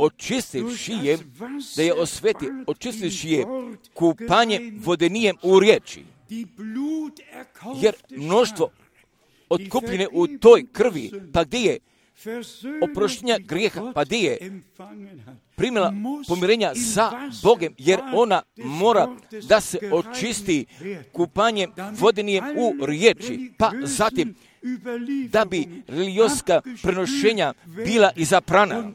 očistivši je kupanje vodenijem u riječi. Jer mnoštvo otkupljene u toj krvi, pa gdje je oproštenja grijeha, pa gdje je primila pomirenja sa Bogom, jer ona mora da se očisti kupanjem vodenijem u riječi, pa zatim da bi religijska prenošenja bila izaprana,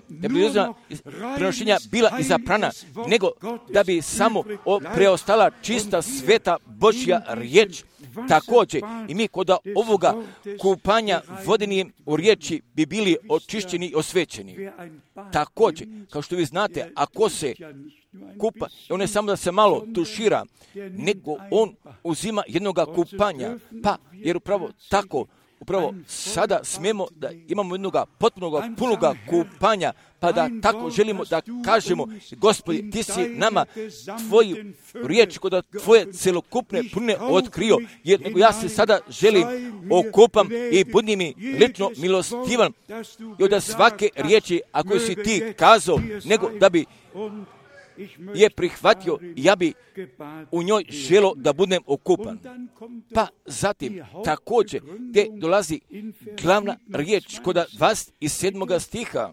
nego da bi samo preostala čista sveta Božja riječ. Također i mi kod ovoga kupanja vodenijem u riječi bi bili očišćeni i osvećeni. Također, kao što vi znate, ako se kupa, on ne samo da se malo tušira, nego on uzima jednoga kupanja, pa jer upravo tako, upravo sada smijemo da imamo jednoga potpunoga, punoga kupanja, pa da tako želimo da kažemo, Gospodi, ti si nama tvoju riječ, kod tvoje celokupne pune otkrio, jer nego ja se sada želim okupam i budi mi lično milostivan i od svake riječi, ako si ti kazao, nego da bi je prihvatio, ja bi u njoj želo da budem okupan. Pa zatim također gdje dolazi glavna riječ kod 27. stiha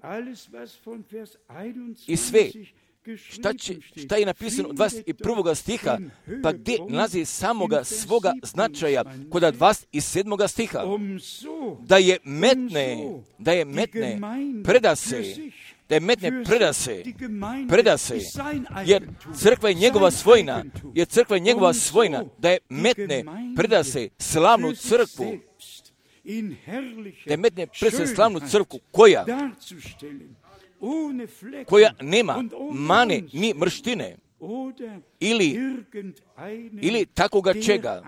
i sve šta je napisano od 21. stiha, pa gdje nalazi samoga svoga značaja kod 27. stiha, da je metne preda se, jer crkva je njegova svojina, da je metne, preda se slavnu crkvu, koja nema mane ni mrštine, ili takoga čega,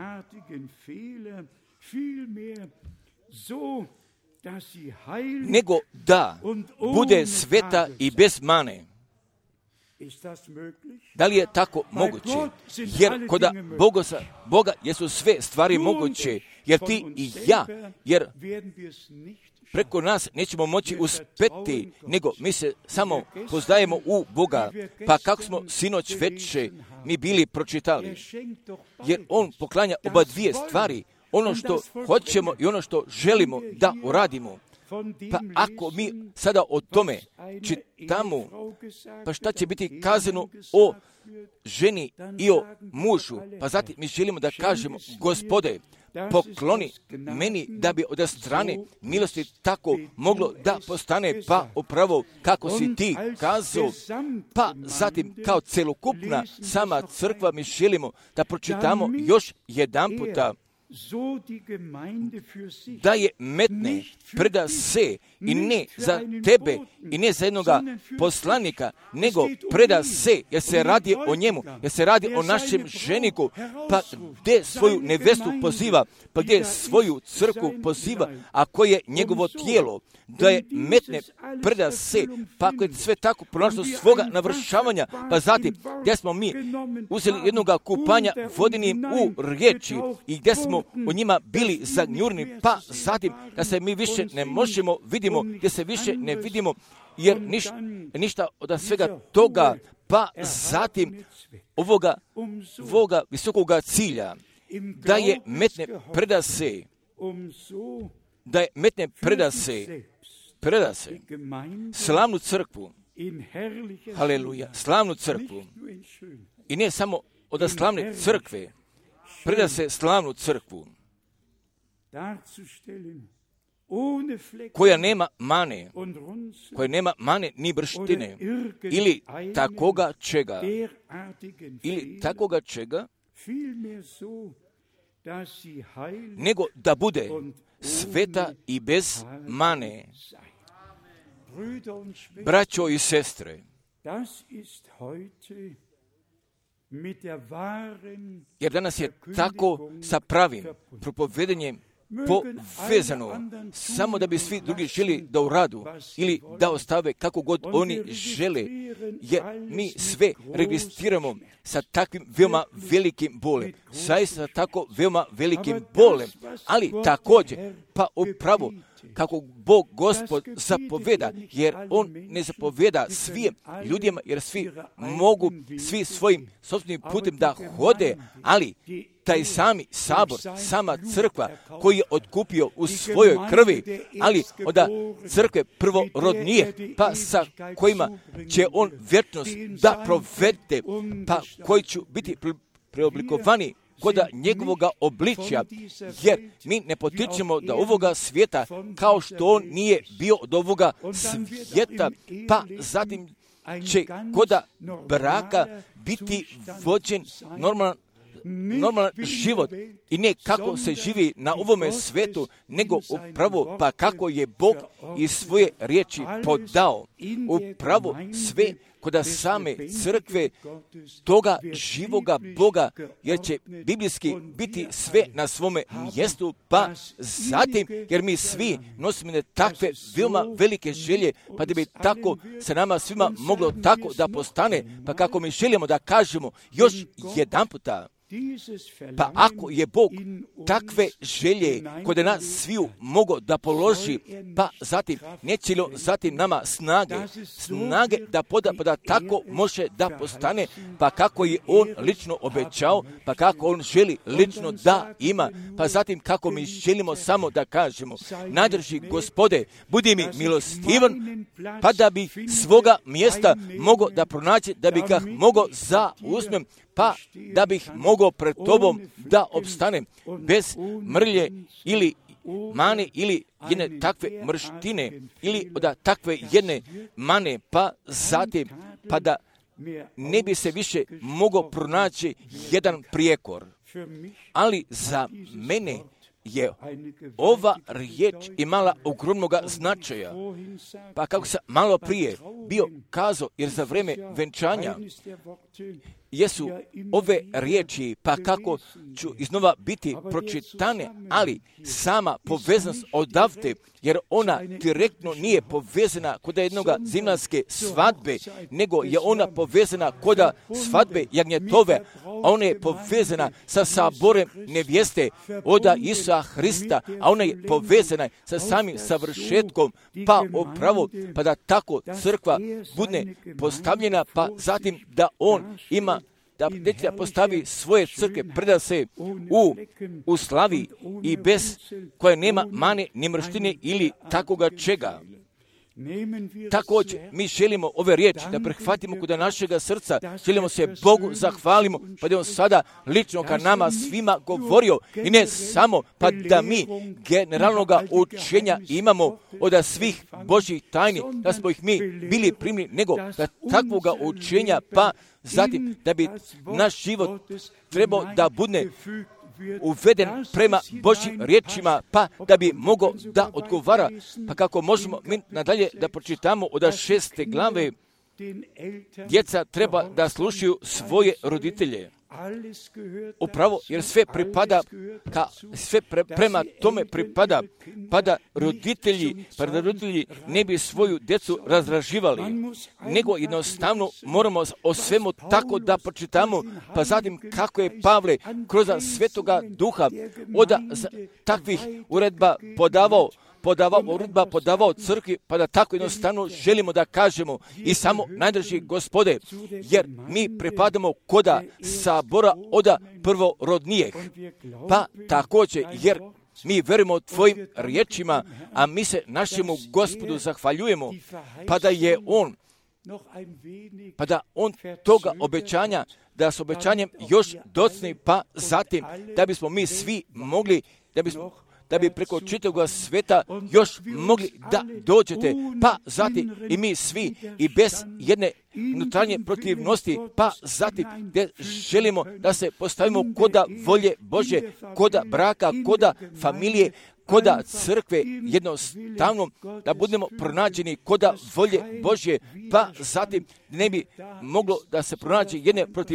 nego da bude sveta i bez mane. Da li je tako moguće? Jer kod Boga jesu sve stvari moguće, jer ti i ja, jer preko nas nećemo moći uspeti, nego mi se samo poznajemo u Boga. Pa kako smo sinoć veče mi bili pročitali, jer on poklanja oba dvije stvari, ono što hoćemo i ono što želimo da uradimo. Pa ako mi sada o tome čitamo, pa šta će biti kazano o ženi i o mužu? Pa zatim mi želimo da kažemo, Gospode, pokloni meni da bi od strane milosti tako moglo da postane, pa upravo kako si ti kazao. Pa zatim kao celokupna sama crkva mi želimo da pročitamo još jedan puta, da je metne, preda se i ne za tebe i ne za jednoga poslanika, nego preda se, jer se radi o njemu, jer se radi o našem ženiku, pa gdje svoju nevestu poziva, pa gdje svoju crkvu poziva, a koje je njegovo tijelo, da je metne, preda se, pa ako je sve tako pronašlo svoga navršavanja, pa zatim gdje smo mi uzeli jednoga kupanja vodenim u riječi i gdje smo u njima bili zagnjurni, pa zatim da se mi više ne možemo vidimo, gdje se više ne vidimo, jer ništa od svega toga, pa zatim ovoga visokoga cilja, da je metne, preda se, slavnu crkvu, haleluja, slavnu crkvu, i ne samo od slavne crkve, preda se slavnu crkvu, koja nema mane ni brštine, ili takoga čega, nego da bude sveta i bez mane. Braćo i sestre, jer danas je tako sa pravim propovedanjem povezano, samo da bi svi drugi želi da uradu ili da ostave kako god oni žele, jer mi sve registriramo sa takvim veoma velikim bolem, zaista tako veoma velikim bolem, ali također, pa upravo kako Bog Gospod zapoveda, jer On ne zapoveda svim ljudima, jer svi mogu svi svojim sopstvenim putem da hode, ali taj sami sabor, sama crkva koji je otkupio u svojoj krvi, ali od crkve prvorodnije, pa sa kojima će On vječnost da provede, pa koji će biti preoblikovani kod njegovoga obličja, jer mi ne potičemo da ovoga svijeta kao što on nije bio od ovoga svijeta, pa zatim će kod braka biti vođen normalan život i ne kako se živi na ovome svetu, nego upravo pa kako je Bog iz svoje riječi podao upravo sve kod same crkve toga živoga Boga, jer će biblijski biti sve na svome mjestu, pa zatim, jer mi svi nosimo takve veoma velike želje, pa da bi tako se nama svima moglo tako da postane, pa kako mi želimo da kažemo još jedan puta, pa ako je Bog takve želje kod nas sviju mogao da položi, pa zatim neće li zatim nama snage da poda, pa da tako može da postane, pa kako je On lično obećao, pa kako On želi lično da ima, pa zatim kako mi želimo samo da kažemo, najdrži Gospode, budi mi milostivan, pa da bi svoga mjesta mogao da pronaći, da bi ga mogao zauzmem, pa da bih mogao pred tobom da opstanem bez mrlje ili mane ili jedne takve mrštine ili od takve jedne mane, pa zatim pa da ne bi se više mogao pronaći jedan prijekor. Ali za mene je ova riječ imala ogromnog značaja. Pa kako sam malo prije bio kazao, jer za vrijeme venčanja jesu ove riječi, pa kako ću iznova biti pročitane, ali sama povezanost odavde, jer ona direktno nije povezana kod jednog zimlanske svadbe, nego je ona povezana kod svadbe jagnjetove, a ona je povezana sa saborem nevjeste od Isusa Hrista, a ona je povezana sa samim savršetkom, pa upravo, pa da tako crkva bude postavljena, pa zatim da on ima da postavi svoje crkve, preda se u slavi i bez koje nema mane ni mrštine ili takoga čega. Također, mi želimo ove riječi da prihvatimo kod našega srca, želimo se Bogu zahvalimo, pa da on sada lično ka nama svima govorio i ne samo pa da mi generalnog učenja imamo od svih Božjih tajni, da smo ih mi bili primili, nego da takvoga učenja, pa zatim da bi naš život trebao da bude uveden prema Božjim riječima, pa da bi mogao da odgovara, pa kako možemo mi nadalje da pročitamo od 6. glave, djeca treba da slušaju svoje roditelje. Upravo, jer sve pripada, prema tome pripada, pa da roditelji ne bi svoju djecu razdraživali, nego jednostavno moramo o svemu tako da pročitamo, pa zatim kako je Pavle kroz Svetoga Duha od takvih uredba podavao crkvi, pa da tako jednostavno želimo da kažemo i samo najdrži Gospode, jer mi pripadamo koda sabora od prvorodnijeg, pa također, jer mi verujemo tvojim riječima, a mi se našemu Gospodu zahvaljujemo, pa da on toga obećanja, da s obećanjem još docni, pa zatim da bismo mi svi mogli, da bi preko čitavog sveta još mogli da dođete, pa zatim i mi svi i bez jedne unutarnje protivnosti, pa zatim gdje želimo da se postavimo koda volje Bože, koda braka, koda familije, koda crkve, jednostavno da budemo pronađeni koda volje Božje, pa zatim ne bi moglo da se pronađe jedne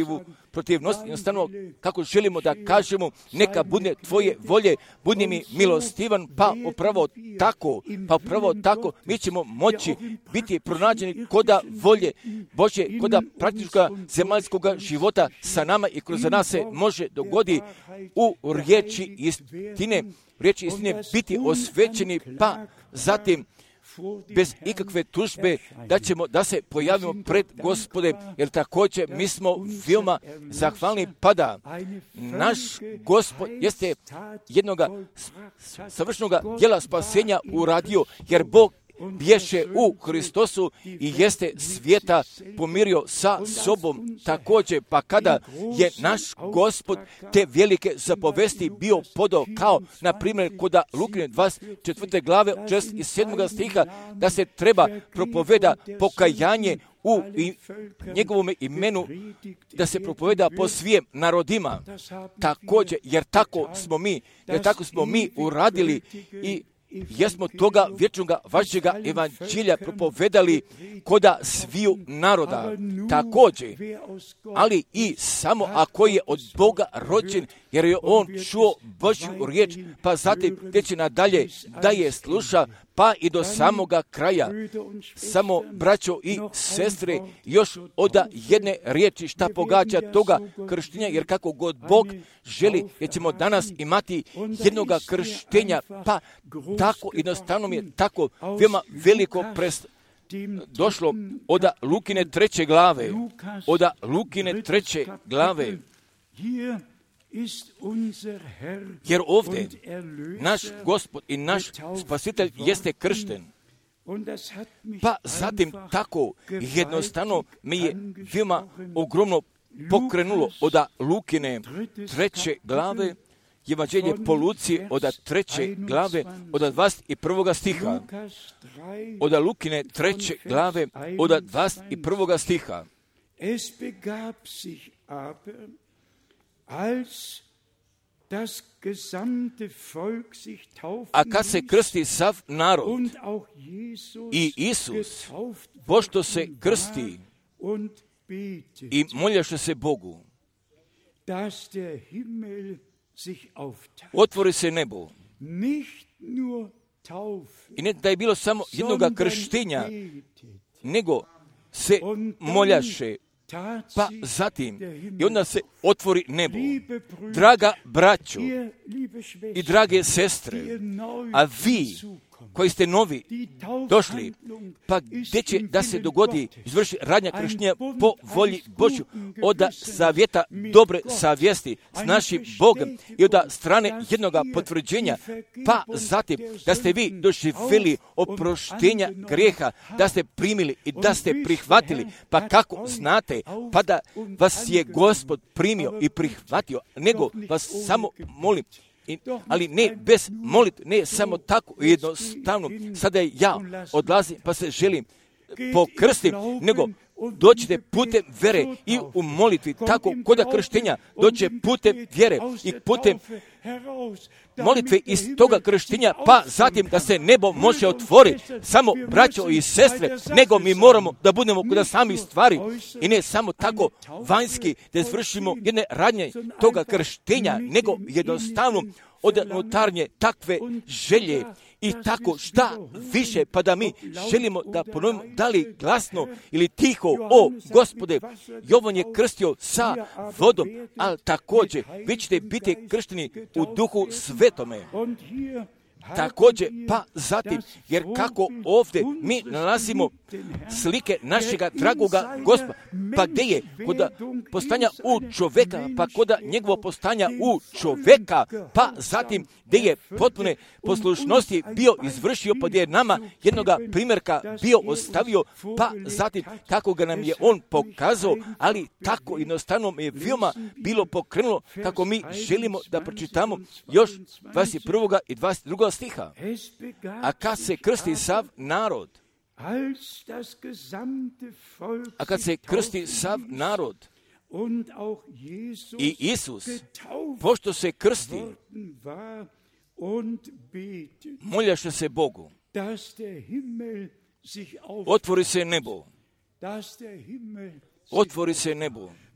protivnosti, jednostavno kako želimo da kažemo, neka bude tvoje volje, budi mi milostivan, pa upravo tako, mi ćemo moći biti pronađeni koda volje Bože, koda praktička zemaljskog života sa nama i kroz nas se može dogodi u riječi istine biti osvećeni, pa zatim bez ikakve tužbe da se pojavimo pred Gospodem, jer također mi smo veoma zahvalni, pada naš Gospod jeste jednoga savršenoga djela spasenja uradio, jer Bog bješe u Hristosu i jeste svijeta pomirio sa sobom također, pa kada je naš Gospod te velike zapovesti bio podao, kao na primjer koda Lukine 24. glave 6. i 7. stiha, da se treba propoveda pokajanje u njegovom imenu, da se propoveda po svim narodima također, jer tako smo mi uradili i jesmo toga vječnoga vašega evanđelja propovedali koda sviju naroda također, ali i samo ako je od Boga rođen, jer je on čuo Božju riječ, pa zatim teče nadalje da je sluša, pa i do samoga kraja. Samo, braćo i sestre, još od jedne riječi šta pogađa toga krštenja, jer kako god Bog želi, jer ćemo danas imati jednoga krštenja, pa tako jednostavno mi je tako veoma veliko došlo od Lukine 3. glave, jer ovdje naš Gospod i naš Spasitelj jeste kršten. Pa zatim tako jednostavno mi je veoma ogromno pokrenulo od Lukine 3. glave, Evanđelje po Luci od 3. glave, od 21. stiha. Od Lukine 3. glave, od 21. stiha. Es begab sich aber, als das gesamte Volk sich taufen a kad se krsti sav narod und auch Jesus i Isus, getauft pošto se krsti und betet, i moljaše se Bogu, dass der Himmel sich auftat. otvori se nebo. Nicht nur Taufe, I ne da je bilo samo jednoga sondern krštenja, betet. nego se Und dann moljaše, tat pa sich zatim der Himmel. i onda se otvori nebo. Liebe Brüder, Draga braćo ihr liebe i Schwestern, drage sestre, die ihr neu a vi hinzukommt, koji ste novi die došli, Taufhandlung pa ist gdje će im da se Willen dogodi, Gottes. izvrši radnja Ein krštenja Bund po volji eines Božju, guten od Gewissens savjeta mit dobre Gott, savjesti s eine našim Bogom i od strane dass jednoga ihr potvrđenja, die Vergebung pa zatim da ste vi der doživjeli Sünden auf oproštenja und grijeha, angenommen da ste primili i da Und ste bis prihvatili, der Herr pa hat kako euch znate, auf pa da und vas je angenommen, Gospod primio aber i prihvatio, nego doch nicht vas ohne samo Gebet. molim, Doch ali nicht ne einfach bez nur molitve, ne so, samo tako jetzt jednostavno. gehe ich hin Sada ja und lass odlazim pa se želim Geht pokrstim, im Glauben nego und doćete im putem Gebet vere zur i Taufe. u molitvi, Kommt tako im koda Glauben krštenja und doće im putem Gebet vjere aus i der putem Taufe heraus, molitve damit der iz Himmel toga sich krštenja, pa auftun zatim da se kann. nebo može Brüder und otvoriti. Schwestern, Samo wir braćo müssen i sestre, bei der Sache nego mi sein. moramo da budemo kod Nicht sami nur stvari äußerlich i ne samo tako eine Taufe vanjski da izvršimo jedne radnje sondern toga einfach krštenja, mit nego dem jednostavno innigen od Verlangen unutarnje takve und želje sogar, i dass tako wir's šta wiederholen, više, pa da mi ob laut želimo da oder ponovimo leise, da li glasno Herr, ili tiho, Johannes o hat Gospode, mit Wasser Jovan je getauft, krstio sa wir aber vodom, werdet ali mit također vi Heiligem ćete biti Geist kršteni u getauft duhu werden. svetome. Und hier Također, haben wir pa zatim, das jer kako Vorbild ovdje mi unseres nalazimo geliebten Herrn, slike našega der dragoga in seiner Gospoda, pa gdje je koda Menschwerdung, postanja in u seiner čoveka, pa koda njegovo postanja den u čoveka, pa vollen zatim Gehorsam gdje je erfüllte potpune und poslušnosti uns ein bio izvršio, pa gdje je nama Beispiel jednoga gegeben, primjerka das bio er uns ostavio, pa vorgelegt zatim hat. kako ga nam je Es on hat mich pokazao, einfach ali tako bewegt. jednostavno mi je veoma Lesen wir bilo pokrenulo Vers kako mi 21 želimo da pročitamo und još 22. 21. i 22. stiha. Es begab A kad se sich krsti aber, sav narod, als das gesamte Volk a kad se sich krsti taufen sav ließ narod und auch Jesus i Isus, getauft pošto se krsti, worden war und betet, moljaše se Bogu, dass der Himmel sich otvori se nebo, dass der Himmel otvori se nebo.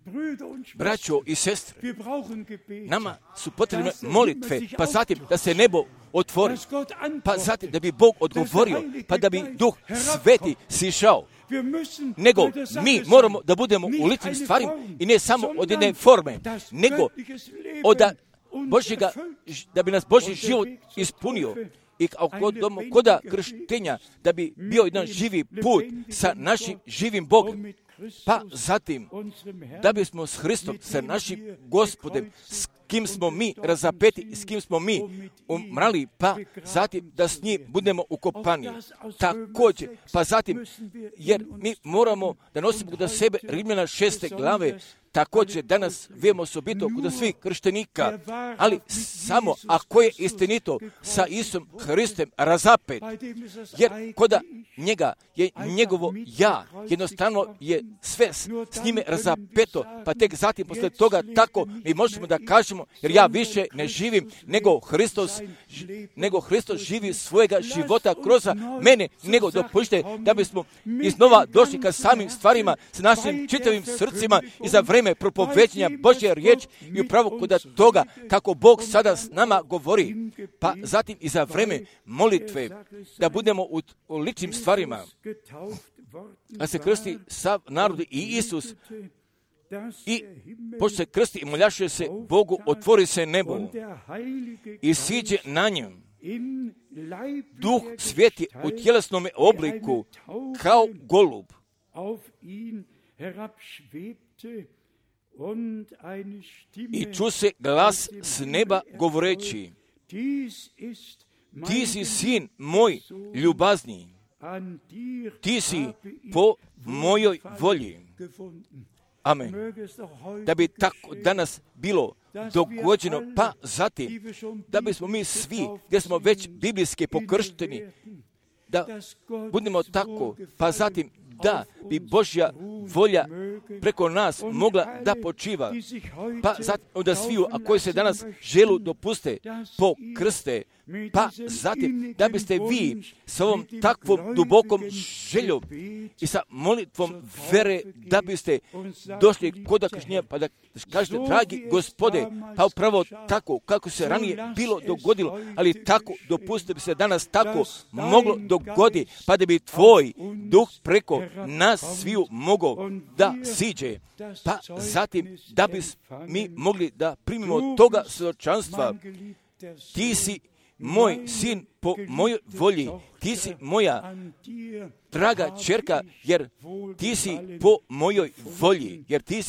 Braćo i sestre, nama su potrebne molitve, pa zatim da se nebo otvori, pa zatim da bi Bog odgovorio, pa da bi Duh Sveti sišao. Nego mi moramo da budemo u ličnim stvarima i ne samo od jedne forme, nego od Božjega, da bi nas Božji život ispunio i koda krštenja, da bi bio jedan živi put sa našim živim Bogom. Pa zatim, da bismo s Hristom, sa našim Gospodem, s kim smo mi razapeti, s kim smo mi umrali, pa zatim da s njim budemo ukopani. Također, pa zatim, jer mi moramo da nosimo kod sebe Rimljana 6. glave, također danas vijemo osobito kod svih krštenika, ali samo ako je istinito sa Isom Hristem razapet, jer kod njega je njegovo ja, jednostavno je sve s njime razapeto, pa tek zatim posle toga tako mi možemo da kažemo, jer ja više ne živim, nego Hristos živi svojega života kroz mene, nego dopušte da bismo iznova došli ka samim stvarima s našim čitavim srcima i za vreme propoveđenja Božje riječi i upravo kod toga kako Bog sada s nama govori, pa zatim i za vreme molitve da budemo u ličnim stvarima, da se krsti sav narod i Isus i pošto se krsti i moljaše se Bogu, otvori se nebo i siđe na njem Duh Sveti u tjelesnom obliku kao golub. I ču se glas s neba govoreći: ti si sin moj ljubazni, ti si po mojoj volji. Amen. Da bi tako danas bilo dogođeno, pa zatim da bismo mi svi, gdje smo već biblijski pokršteni, da budemo tako, pa zatim da bi Božja volja preko nas mogla da počiva, pa zatim da sviju, a koji se danas želu dopuste po krste, pa zatim da biste vi s ovom takvom dubokom željom i sa molitvom vere da biste došli kod kršnjenja, pa da kažete: dragi Gospode, pa upravo tako kako se ranije bilo dogodilo, ali tako dopustite bi se danas tako moglo dogodi, pa da bi tvoj duh preko nas sviju mogao da siđe, pa zatim da bi mi mogli da primimo toga svjedočanstva: ti si moj sin po mojoj volji, ti si moja draga čerka, jer ti si po mojoj volji,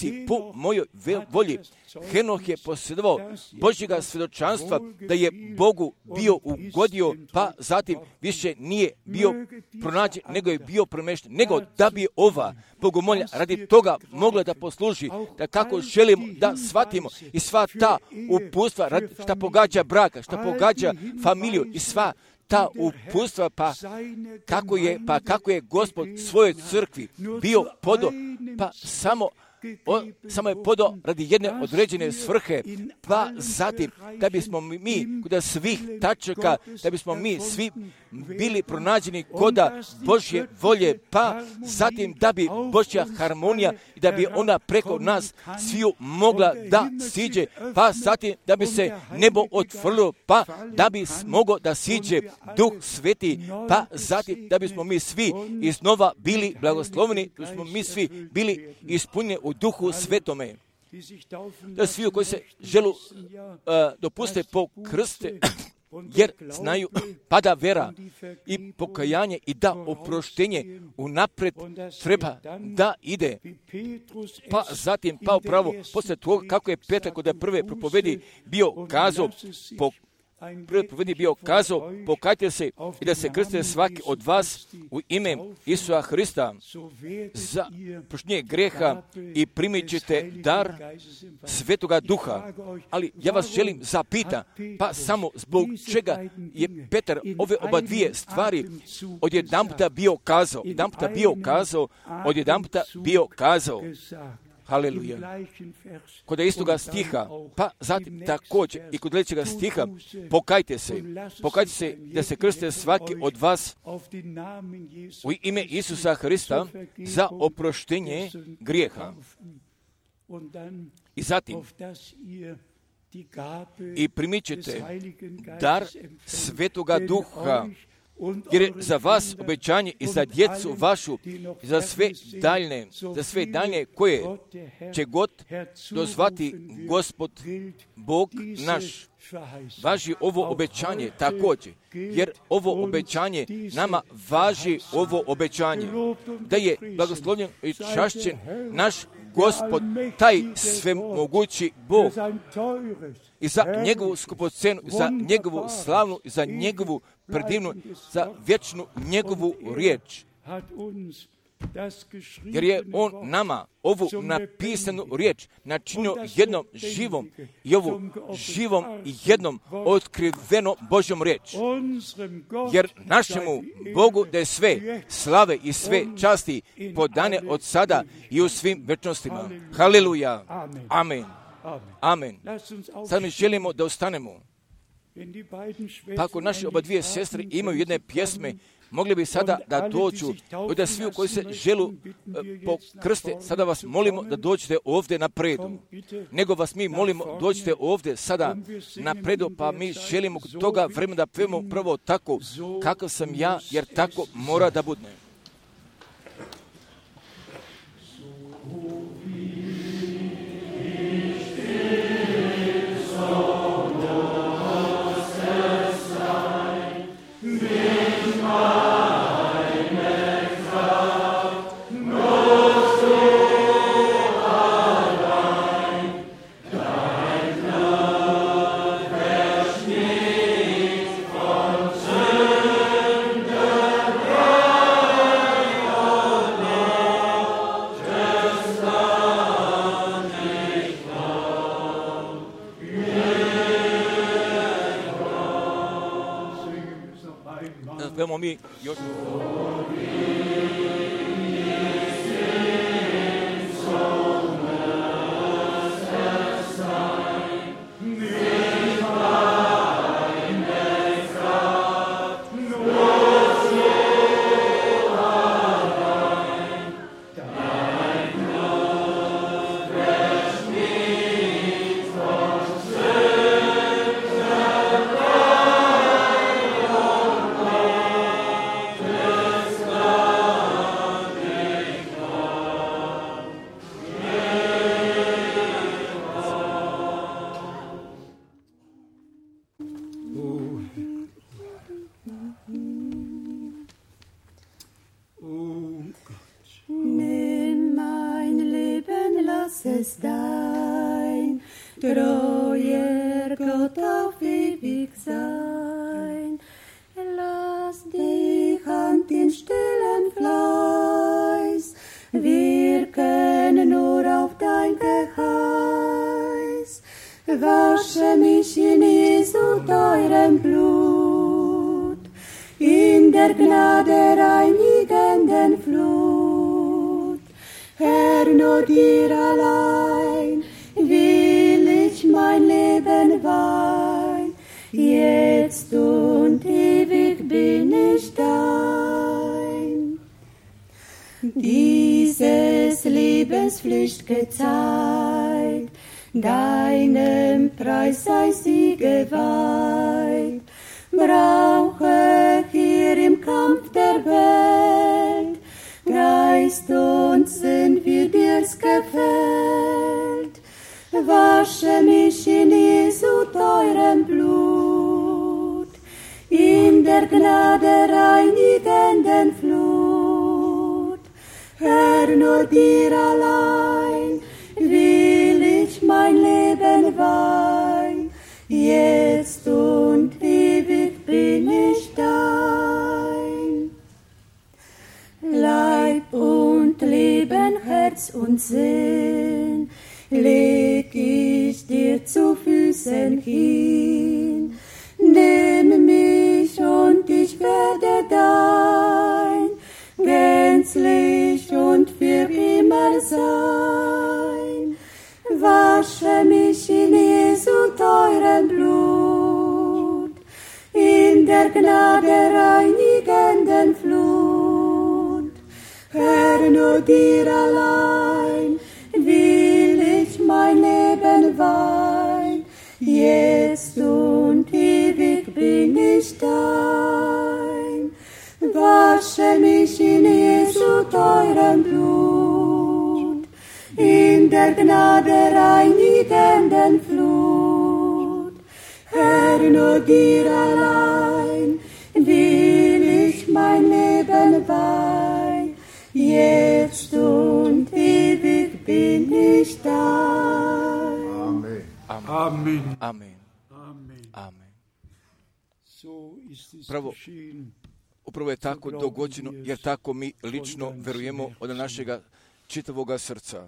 volji. Henoh je posjedovao Božjega svjedočanstva da je Bogu bio ugodio, pa zatim više nije bio pronađen, nego je bio premešten, nego da bi ova bogomolja radi toga mogla da posluži, da kako želimo da shvatimo i sva ta uputstva šta pogađa braka, šta pogađa familiju i sva ta uputstva, pa kako je Gospod svojoj crkvi bio podo, pa samo je podao radi jedne određene svrhe, pa zatim da bismo mi kod svih tačaka, da bismo mi svi bili pronađeni kod Božje volje, pa zatim da bi Božja harmonija i da bi ona preko nas sviju mogla da siđe, pa zatim da bi se nebo otvorilo, pa da bi mogao da siđe Duh Sveti, pa zatim da bismo mi svi iznova bili blagosloveni, da bismo mi svi bili ispunjeni u Duhu Svetome. Da svi koji se želu dopuste po krste, jer znaju pada vera i pokajanje i da oproštenje unapred treba da ide. Pa zatim, pa upravo, poslije toga kako je Petar kod prve propovedi bio kazao, pokajte se i da se krste svaki od vas u ime Isusa Hrista za proštenje greha i primit ćete dar Svetoga Duha. Ali ja vas želim zapita, pa samo zbog čega je Petar ove oba dvije stvari odjedanputa bio kazao. Haleluja. Kod istoga stiha, pa zatim također i kod sljedećega stiha, pokajte se da se krste svaki od vas u ime Isusa Hrista za oproštenje grijeha. I zatim, i primit ćete dar Svetoga Duha, jer je za vas obećanje i za djecu vašu, i za sve daljnje koje će god dozvati Gospod Bog naš. Važi ovo obećanje također, jer ovo obećanje nama važi ovo obećanje, da je blagoslovljen i čašćen naš Gospod, taj svemogući Bog, i za njegovu skupocenu, za njegovu slavnu, za njegovu predivnu, za vječnu njegovu riječ. Jer je on nama ovu napisanu riječ načinio jednom živom i ovu živom i jednom otkrivenom Božjom riječ. Jer našemu Bogu da je sve slave i sve časti podane od sada i u svim večnostima. Haleluja. Amen. Amen. Sad mi želimo da ostanemo. Pa ako naše oba dvije sestre imaju jedne pjesme, mogli bi sada da dođu, i da svi koji se želu pokrste, sada vas molimo da dođete ovdje na predu. Nego vas mi molimo, dođite ovdje sada na predu, pa mi želimo toga vremena da pevamo prvo tako, kakav sam ja, jer tako mora da bude. Mi još treuer Gott auf ewig sein. Lass dich an den stillen Fleiß wirken nur auf dein Geheiß. Wasche mich in Jesu teurem Blut, in der Gnade reinigenden Flut. Herr, nur dir allein will ich mein Leben weihen, jetzt und ewig bin ich dein. Dieses Lebenspflicht gezeigt, deinem Preis sei sie geweiht. Brauche hier im Kampf der Welt Geist und Sinn, wie dir's gefällt. Wasche mich in Jesu teurem Blut, in der Gnade reinigenden Flut. Herr, nur dir allein will ich mein Leben weihen, jetzt und ewig bin ich dein. Leib und Leben, Herz und Sinn leg ich dir zu Füßen hin. Nimm mich und ich werde dein, gänzlich und für immer sein. Wasche mich in Jesu teurem Blut, in der Gnade reinigenden Flut. Herr, nur dir allein will ich teurem Blut, in der Gnade reinigenden Flut. Herr, nur dir allein will ich mein Leben weihen, jetzt und ewig bin ich dein. Amen. Amen. Amen. Pravo, upravo je tako dogođeno, jer tako mi lično verujemo od našega čitavoga srca.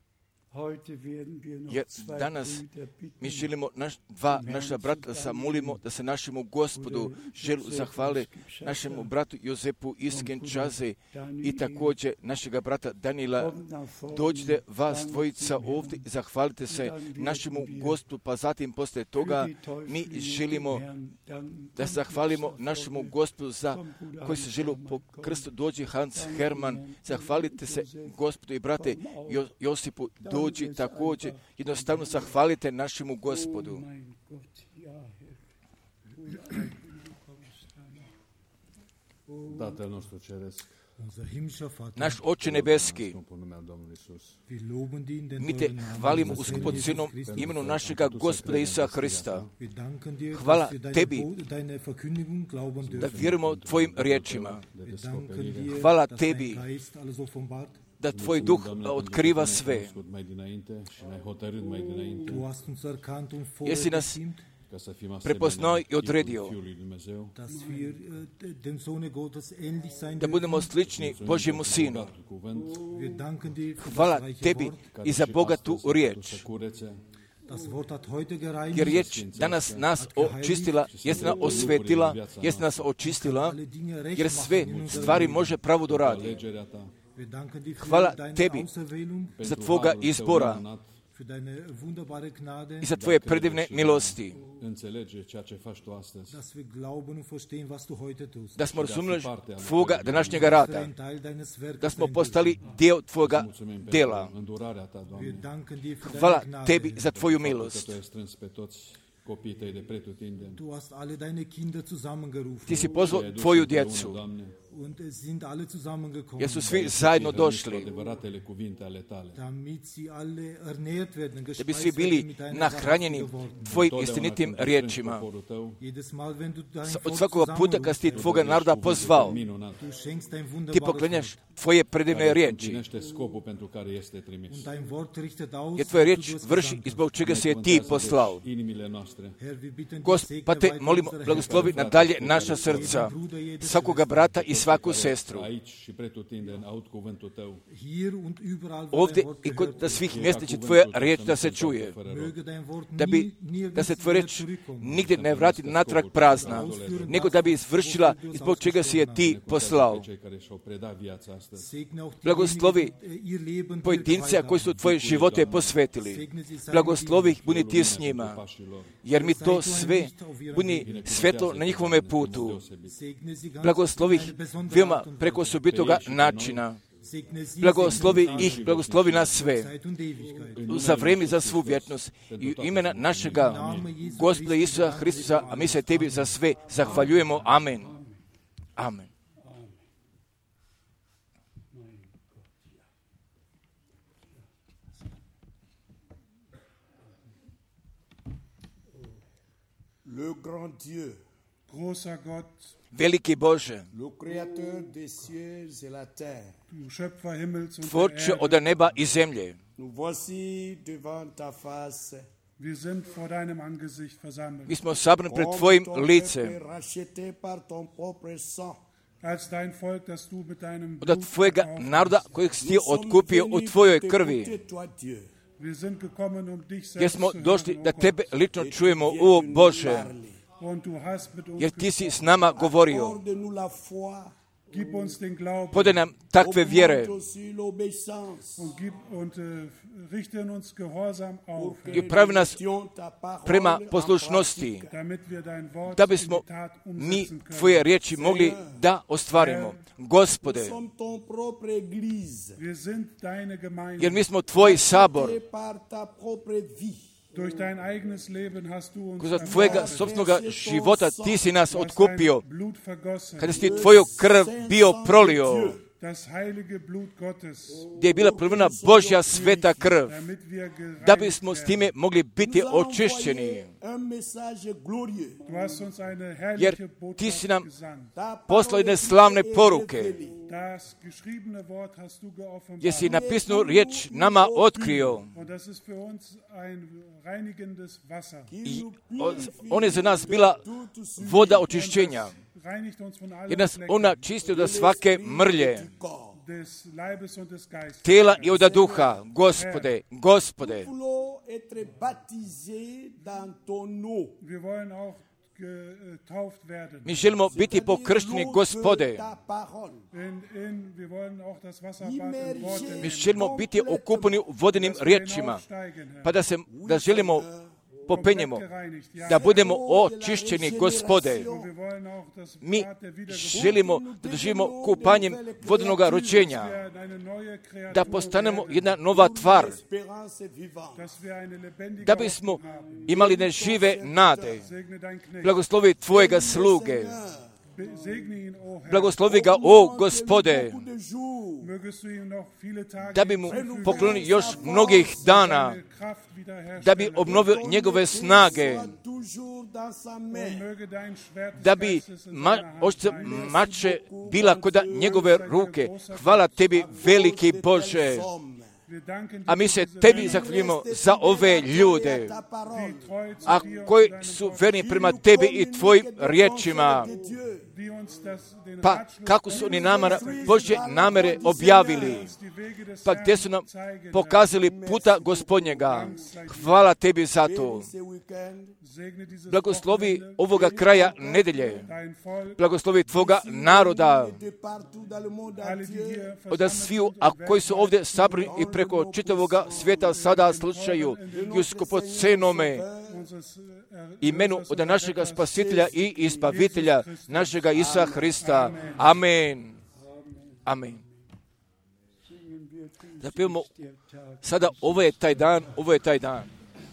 Jer danas mi želimo dva naša brata zamolimo da se našemu Gospodu želu zahvale, našemu bratu Jozepu iz Kinshase i također našega brata Daniela. Dođite vas dvojica ovdje i zahvalite se našemu Gospodu, pa zatim poslije toga mi želimo da zahvalimo našemu Gospodu za koji se želi po krstu dođi Hans Herman. Zahvalite se Gospodu i brate Josipu, dođi također, jednostavno zahvalite našemu Gospodu. Naš Oče nebeski, mi te hvalimo u skupocijenom imenu našega Gospoda Isusa Hrista. Hvala tebi da vjerujemo tvojim riječima. Hvala tebi da tvoj duh otkriva sve. Jesi nas prepoznao i odredio da budemo slični Božjemu Sinu. Hvala tebi i za bogatu riječ. Jer riječ danas nas očistila, jest nas osvetila, jest nas očistila, jer sve stvari može pravo doradi. Hvala tebi za tvoga izbora i za tvoje predivne milosti. Da smo razumjeli tvoga današnjega rada, da smo postali dio tvoga dela. Hvala tebi za tvoju milost. Ti si pozvao tvoju djecu, jer su svi zajedno došli, da bi svi bili nahranjeni tvojim istinitim riječima. Od svakoga puta kad si tvoga naroda pozvao, ti poklanjaš tvoje predivne riječi. Jer tvoja riječ vrši i zbog čega si je ti poslao. Gospod, pa te molimo, blagoslovi nadalje naša srca, svakoga brata i svaku sestru. Ovdje i kod svih mjesta će tvoja riječ da se čuje. Da se tvoja riječ nigdje ne vrati natrag prazna, nego da bi izvršila zbog čega si je ti poslao. Blagoslovi pojedince koji su tvoje živote posvetili. Blagoslovi ih, budi ti s njima, jer mi to sve budi svetlo na njihovome putu. Blagoslovi ih veoma preko osobitoga načina. Blagoslovi ih, blagoslovi nas sve. Za vrijeme, za svu vječnost. I u imena našega Gospoda Isusa Hristusa, a mi se tebi za sve zahvaljujemo. Amen. Amen. Le grand Dieu, großer Gott, veliki Bože, le créateur des cieux et la terre, tvorče od neba i zemlje, nous voici devant ta face. Wir sind vor deinem Angesicht versammelt. Mi smo sabrani pred tvojim licem. Als dein Volk, das du mit deinem od tvojega naroda kojeg si ti otkupio u tvojoj krvi. Jer smo došli da tebe lično čujemo, o Bože, jer ti si s nama govorio. Podaj nam takve vjere i pravi nas prema poslušnosti, da bismo mi tvoje riječi mogli da ostvarimo. Gospode, jer mi smo tvoj sabor, kroz tvojega sobstvenog života ti si nas otkupio, kada si tvoju krv bio prolio. gdje je bila prolivena Božja sveta krv, da bismo s time mogli biti očišćeni. Jer ti si nam poslao jedne slavne poruke, gdje si napisanu riječ nama otkrio. I on je za nas bila voda očišćenja, jer nas ona čisti od svake mrlje tela i od duha. Gospode, Gospode, mi želimo biti pokršteni, Gospode. Mi želimo biti okupani vodenim riječima, pa da želimo popenjemo, da budemo očišćeni, Gospode. Mi želimo da doživimo kupanjem vodenog rođenja, da postanemo jedna nova tvar, da bismo imali nežive nade. Blagoslovi tvojega sluge. Blagoslovi ga, o Gospode, da bi mu poklonili još mnogih dana, da bi obnovio njegove snage, da bi mače bila kod njegove ruke. Hvala tebi, veliki Bože. A mi se tebi zahvaljujemo za ove ljude, a koji su verni prema tebi i tvojim riječima. Pa kako su oni Božje namere objavili, pa gdje su nam pokazali puta Gospodnjega. Hvala tebi za to. Blagoslovi ovoga kraja nedelje. Blagoslovi tvoga naroda. Od sviju, a koji su ovdje sabrani i preko čitavoga svijeta sada slušaju i u skupocenome imenu od našega Spasitelja i Izbavitelja, našega Isusa Hrista. Amen. Amen. Zapevamo sada, ovo je taj dan, ovo je taj dan.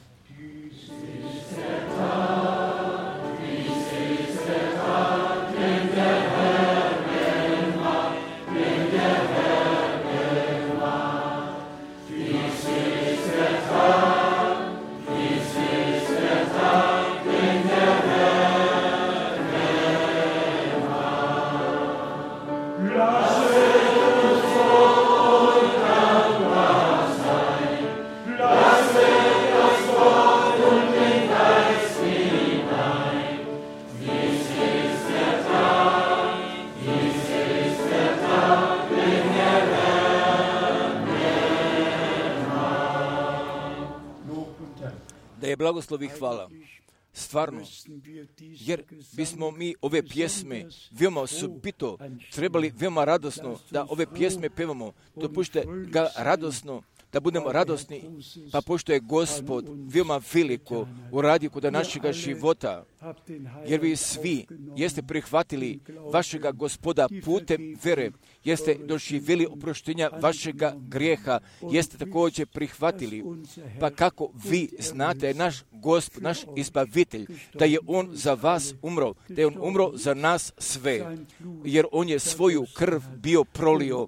Da je blagoslovi hvala. Stvarno, jer bismo mi ove pjesme veoma osobito trebali veoma radosno da ove pjesme pevamo, dopušte ga radosno, da budemo radosni, pa pošto je Gospod veoma veliko uradio kod našega života, jer vi svi jeste prihvatili vašega Gospoda putem vere, jeste doživjeli oproštenja vašega grijeha, jeste također prihvatili, pa kako vi znate, naš Gospod, naš Izbavitelj, da je On za vas umro, da je On umro za nas sve, jer On je svoju krv bio prolio,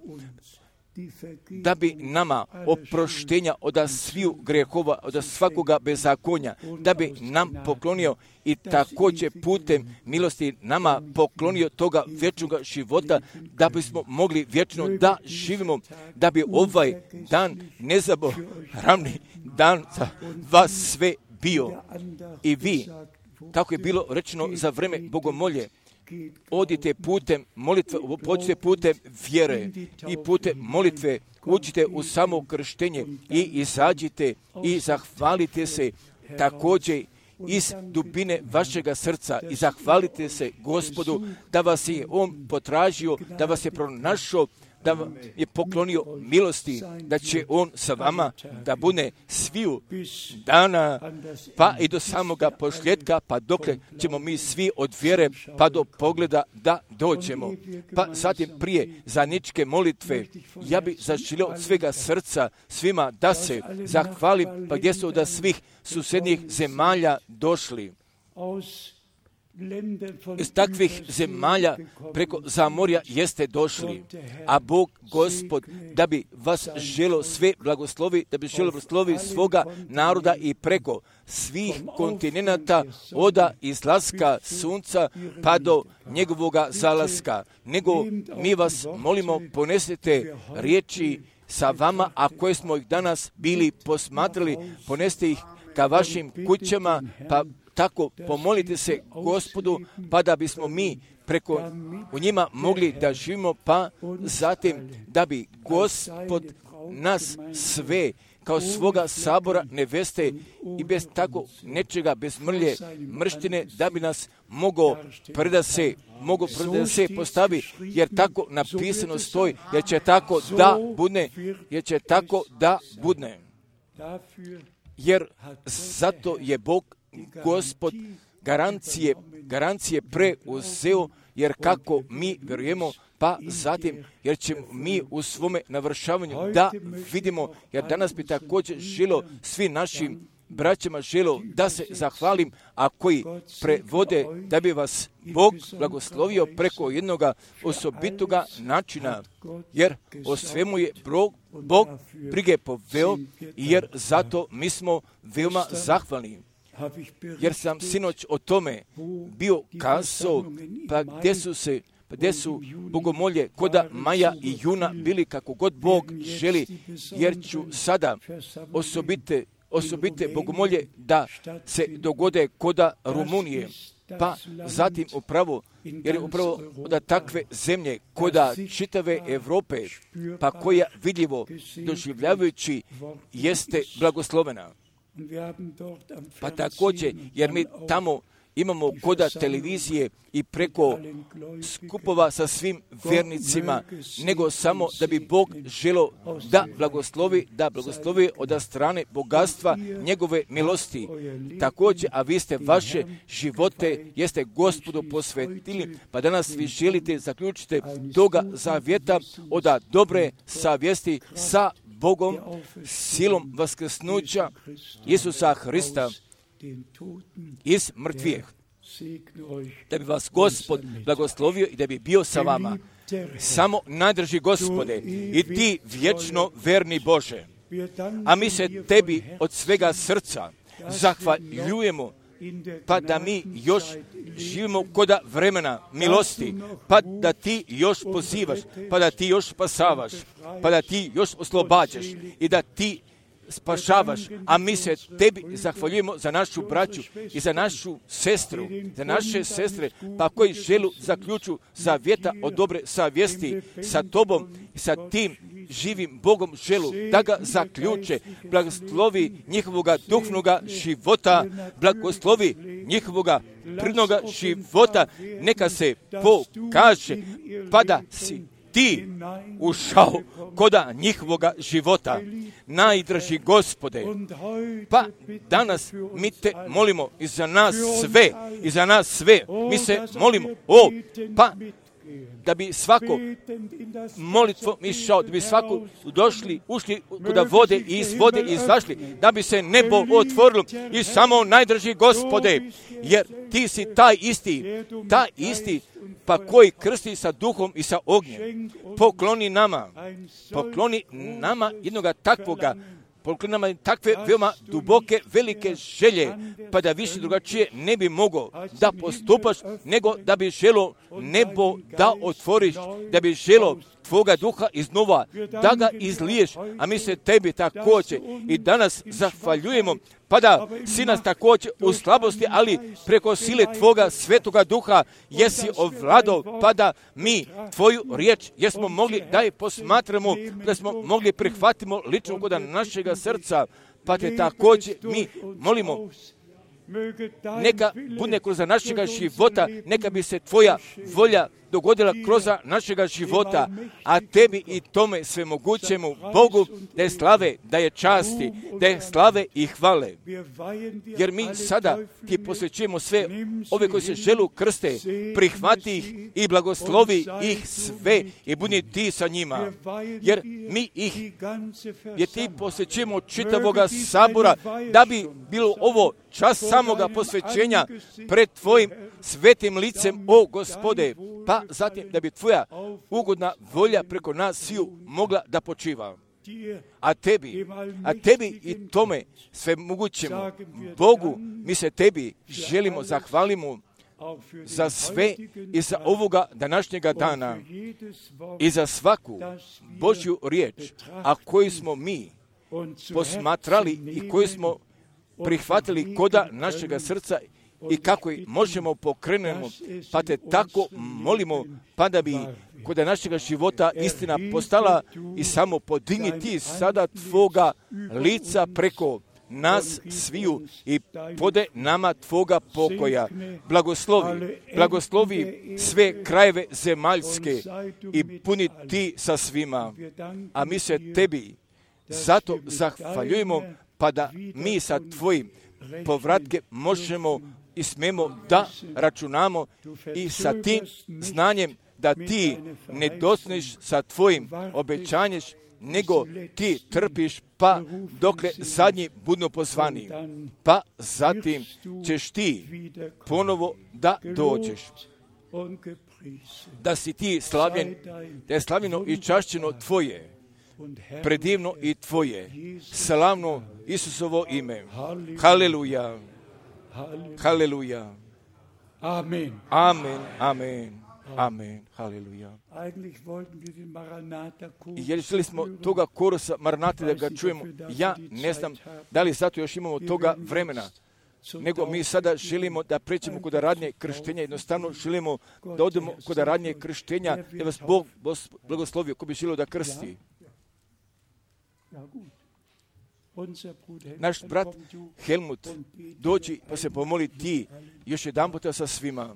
da bi nama oproštenja od sviju grehova, od svakoga bezakonja, da bi nam poklonio i također putem milosti nama poklonio toga vječnog života, da bismo mogli vječno da živimo, da bi ovaj dan nezaboravni dan za vas sve bio. I vi, kako je bilo rečeno za vreme bogomolje, odite putem molitve, pođite putem vjere i putem molitve, uđite u samo krštenje i izađite i zahvalite se također iz dubine vašega srca i zahvalite se Gospodu da vas je On potražio, da vas je pronašao, da vam je poklonio milosti, da će On sa vama da bude sviju dana, pa i do samoga posljedka, pa dokle ćemo mi svi od vjere pa do pogleda da dođemo. Pa zatim prije zajedničke molitve, ja bi zaželio od svega srca svima da se zahvalim, pa gdje su od svih susjednih zemalja došli. iz takvih zemalja preko zamorja jeste došli, a Bog Gospod da bi vas želo sve blagoslovi, da bi želo blagoslovi svoga naroda i preko svih kontinenata oda izlaska sunca pa do njegovoga zalaska. Nego mi vas molimo, ponesete riječi sa vama, a koje smo ih danas bili posmatrali, poneste ih ka vašim kućama, pa tako pomolite se Gospodu, pa da bismo mi preko u njima mogli da živimo, pa zatim da bi Gospod nas sve kao svoga sabora neveste i bez tako nečega, bez mrlje, mrštine, da bi nas mogao da se postavi, jer tako napisano stoji, jer će tako da budne, jer zato je Bog Gospod garancije preuzeo, jer kako mi vjerujemo, pa zatim, jer ćemo mi u svome navršavanju da vidimo, jer danas bi također želo svi našim braćama želo da se zahvalim, a koji prevode, da bi vas Bog blagoslovio preko jednoga osobitoga načina, jer o svemu je Bog brige poveo, jer zato mi smo veoma zahvalni. Jer sam sinoć o tome bio kazao, pa gdje su bogomolje koda maja i juna bili kako god Bog želi, jer ću sada osobite bogomolje da se dogode koda Rumunije, pa zatim jer je upravo da takve zemlje koda čitave Europe, pa koja vidljivo doživljavajući jeste blagoslovena. Pa također, jer mi tamo imamo koda televizije i preko skupova sa svim vjernicima, nego samo da bi Bog želo da blagoslovi od strane bogatstva njegove milosti. Također, a vi ste vaše živote, jeste Gospodu posvetili, pa danas vi želite zaključiti toga zavjeta od dobre savjesti sa Bogom, silom vaskrsnuća Isusa Hrista iz mrtvih, da bi vas Gospod blagoslovio i da bi bio sa vama. Samo najdrži Gospode i ti vječno verni Bože, a mi se tebi od svega srca zahvaljujemo, pa da mi još živimo koda vremena milosti, pa da ti još pozivaš, pa da ti još spasavaš, pa da ti još oslobađaš i da ti spašavaš, a mi se tebi zahvaljujemo za našu braću i za našu sestru, za naše sestre, pa koji želu zaključu zavjeta od dobre savjesti sa tobom i sa tim živim Bogom želu da ga zaključe. Blagoslovi njihovoga duhovnoga života, blagoslovi njihovoga prirodnoga života, neka se pokaže, pa da si ti ušao koda njihovoga života. Najdraži Gospode, pa danas mi te molimo i za nas sve, mi se molimo, pa da bi svako molitvom išao, da bi svako ušli kuda vode i iz vode izašli, da bi se nebo otvorilo i samo najdraži Gospode, jer ti si taj isti, pa koji krsti sa duhom i sa ognjem. Pokloni nama jednoga takvoga, pokloni nama takve veoma duboke, velike želje, pa da više drugačije ne bi mogao da postupaš, nego da bi želo nebo da otvoriš, da bi želo tvoga duha iznova, da ga izliješ, a mi se tebi također i danas zahvaljujemo, pa da si nas također u slabosti, ali preko sile tvoga svetoga duha jesi ovladao, pa da mi tvoju riječ jesmo mogli da je posmatramo, da smo mogli prihvatimo lično kod našega srca, pa te također mi molimo, neka bude kroz našega života, neka bi se tvoja volja dogodila kroz našega života, a tebi i tome svemogućemu Bogu da je slave, da je časti, da je slave i hvale. Jer mi sada ti posvećujemo sve ove koji se želu krste, prihvati ih i blagoslovi ih sve i budi ti sa njima. Jer mi ih, jer ti posvećujemo čitavoga sabora, da bi bilo ovo čas samoga posvećenja pred tvojim svetim licem, o Gospode, pa zatim da bi tvoja ugodna volja preko nas sviju mogla da počiva. A tebi i tome sve mogućemo Bogu, mi se tebi želimo, zahvalimo za sve i za ovoga današnjega dana i za svaku Božju riječ, a koju smo mi posmatrali i koju smo prihvatili koda našega srca i kako ih možemo pokrenemo, pa te tako molimo, pa da bi kod našega života istina postala i samo podigni ti sada tvoga lica preko nas sviju i pode nama tvoga pokoja. Blagoslovi sve krajeve zemaljske i puni ti sa svima. A mi se tebi zato zahvaljujemo, pa da mi sa tvojim povratke možemo i smemo da računamo i sa tim znanjem da ti ne dosniš sa tvojim obećanješ, nego ti trpiš pa dokle zadnji budu pozvani. Pa zatim ćeš ti ponovo da dođeš. Da si ti slavljen, da je slavljeno i čašćeno tvoje, predivno i tvoje, slavno Isusovo ime. Haleluja. Haleluja. Amen. Amen. Amen. Amen. Haleluja. I želi smo toga korusa Maranate da ga čujemo. Ja ne znam da li zato još imamo toga vremena, nego mi sada želimo da pređemo kod radnje krštenja. Jednostavno želimo da odemo kod radnje krštenja, da vas Bog blagoslovio ko bi želio da krsti. Naš brat Helmut, dođi pa se pomoli ti još jedan puta sa svima.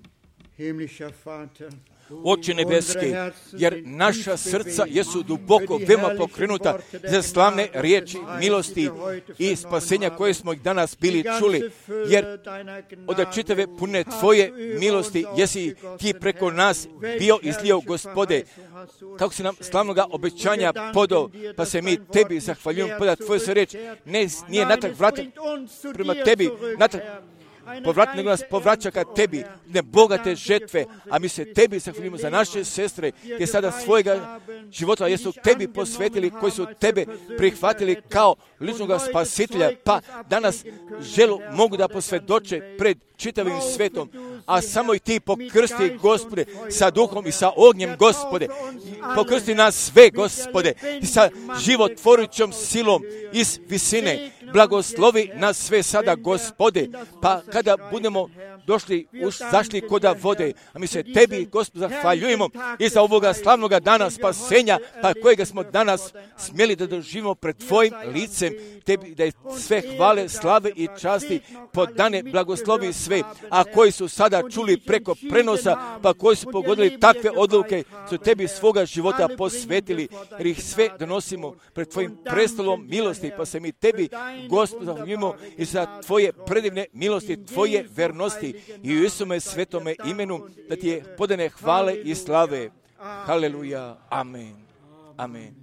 Oče nebeski, jer naša srca jesu duboko, veoma pokrenuta za slavne riječi, milosti i spasenja koje smo ih danas bili čuli, jer od čitave pune tvoje milosti jesi ti preko nas bio izlio, Gospode, kako si nam slavnoga obećanja podao, pa se mi tebi zahvaljujemo, poda tvoje se reč nije natrag vratit prema tebi, natrag povrat, nego nas povraća ka tebi, ne bogate žetve, a mi se tebi zahvaljujemo za naše sestre, gdje sada svojega života jesu tebi posvetili, koji su tebe prihvatili kao ličnoga spasitelja, pa danas želu mogu da posvjedoče pred čitavim svetom, a samo i ti pokrsti, Gospode, sa duhom i sa ognjem, Gospode. Pokrsti nas sve, Gospode, i sa životvorućom silom iz visine. Blagoslovi nas sve sada, Gospode, pa kada budemo zašli koda vode, a mi se tebi, Gospod, zahvaljujemo i za ovoga slavnoga dana spasenja, pa kojega smo danas smjeli da doživimo pred tvojim licem, tebi da je sve hvale, slave i časti podane, blagoslovi sve, a koji su sada čuli preko prenosa, pa koji su pogodili takve odluke, su tebi svoga života posvetili, jer ih sve donosimo pred tvojim prestolom milosti, pa se mi tebi, Gospod, zahvaljujemo i za tvoje predivne milosti, tvoje vernosti i u Isume svetome imenu da ti je podane hvale i slave. Haleluja. Amen. Amen.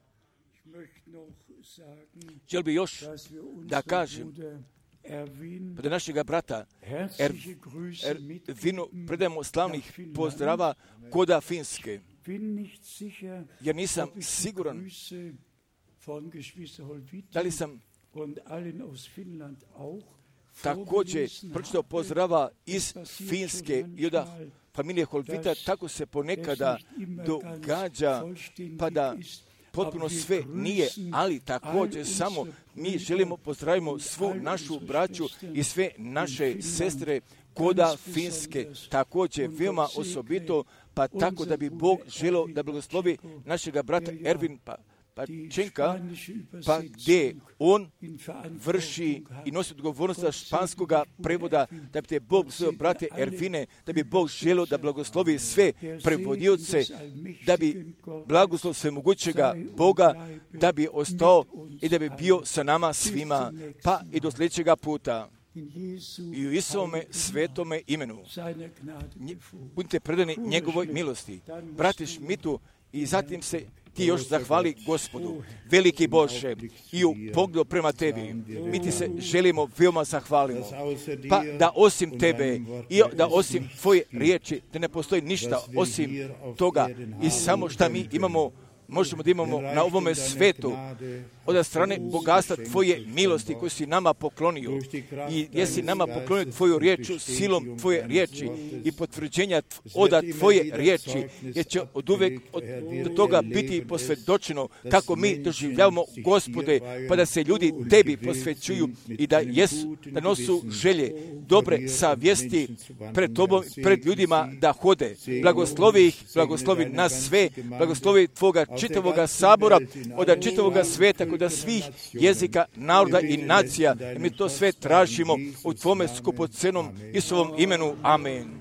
Žel bi još da kažem da našega brata Ervinu predajemo slavnih pozdrava koda Finske, jer nisam siguran da li sam također pročitao pozdrava iz Finske i od familije Holvita. Tako se ponekada događa, pa da potpuno sve nije, ali također samo mi želimo pozdravimo svu našu braću i sve naše sestre koda Finske, također veoma osobito, pa tako da bi Bog želio da blagoslovi našega brata Ervin, Pačenka, pa gdje on vrši i nosi odgovornost za španskoga prevoda, da bi te Bog svoje brate Ervine, da bi Bog želio da blagoslovi sve prevodioce, da bi blagoslov svemogućega Boga, da bi ostao i da bi bio sa nama svima, pa i do sljedećega puta. I u Isovome svetome imenu budite predani njegovoj milosti. Brate Šmitu, i zatim se ti još zahvali Gospodu, veliki Bože, i u pogledu prema tebi. Mi ti se želimo veoma zahvalimo. Pa da osim tebe i da osim tvoje riječi, da ne postoji ništa osim toga i samo šta mi imamo, možemo da imamo na ovome svetu od strane bogatstva tvoje milosti koju si nama poklonio i jesi nama poklonio tvoju riječu silom tvoje riječi i potvrđenja od tvoje riječi, jer će od uvek do toga biti posvjedočeno kako mi doživljavamo Gospode, pa da se ljudi tebi posvećuju i da nosu želje dobre savjesti pred tobom, pred ljudima da hode. Blagoslovi ih, blagoslovi nas sve, blagoslovi tvoga čitavoga sabora, od čitavoga sveta, kod svih jezika, naroda i nacija. I mi to sve tražimo u tvome skupocenom Isusovom imenu. Amen.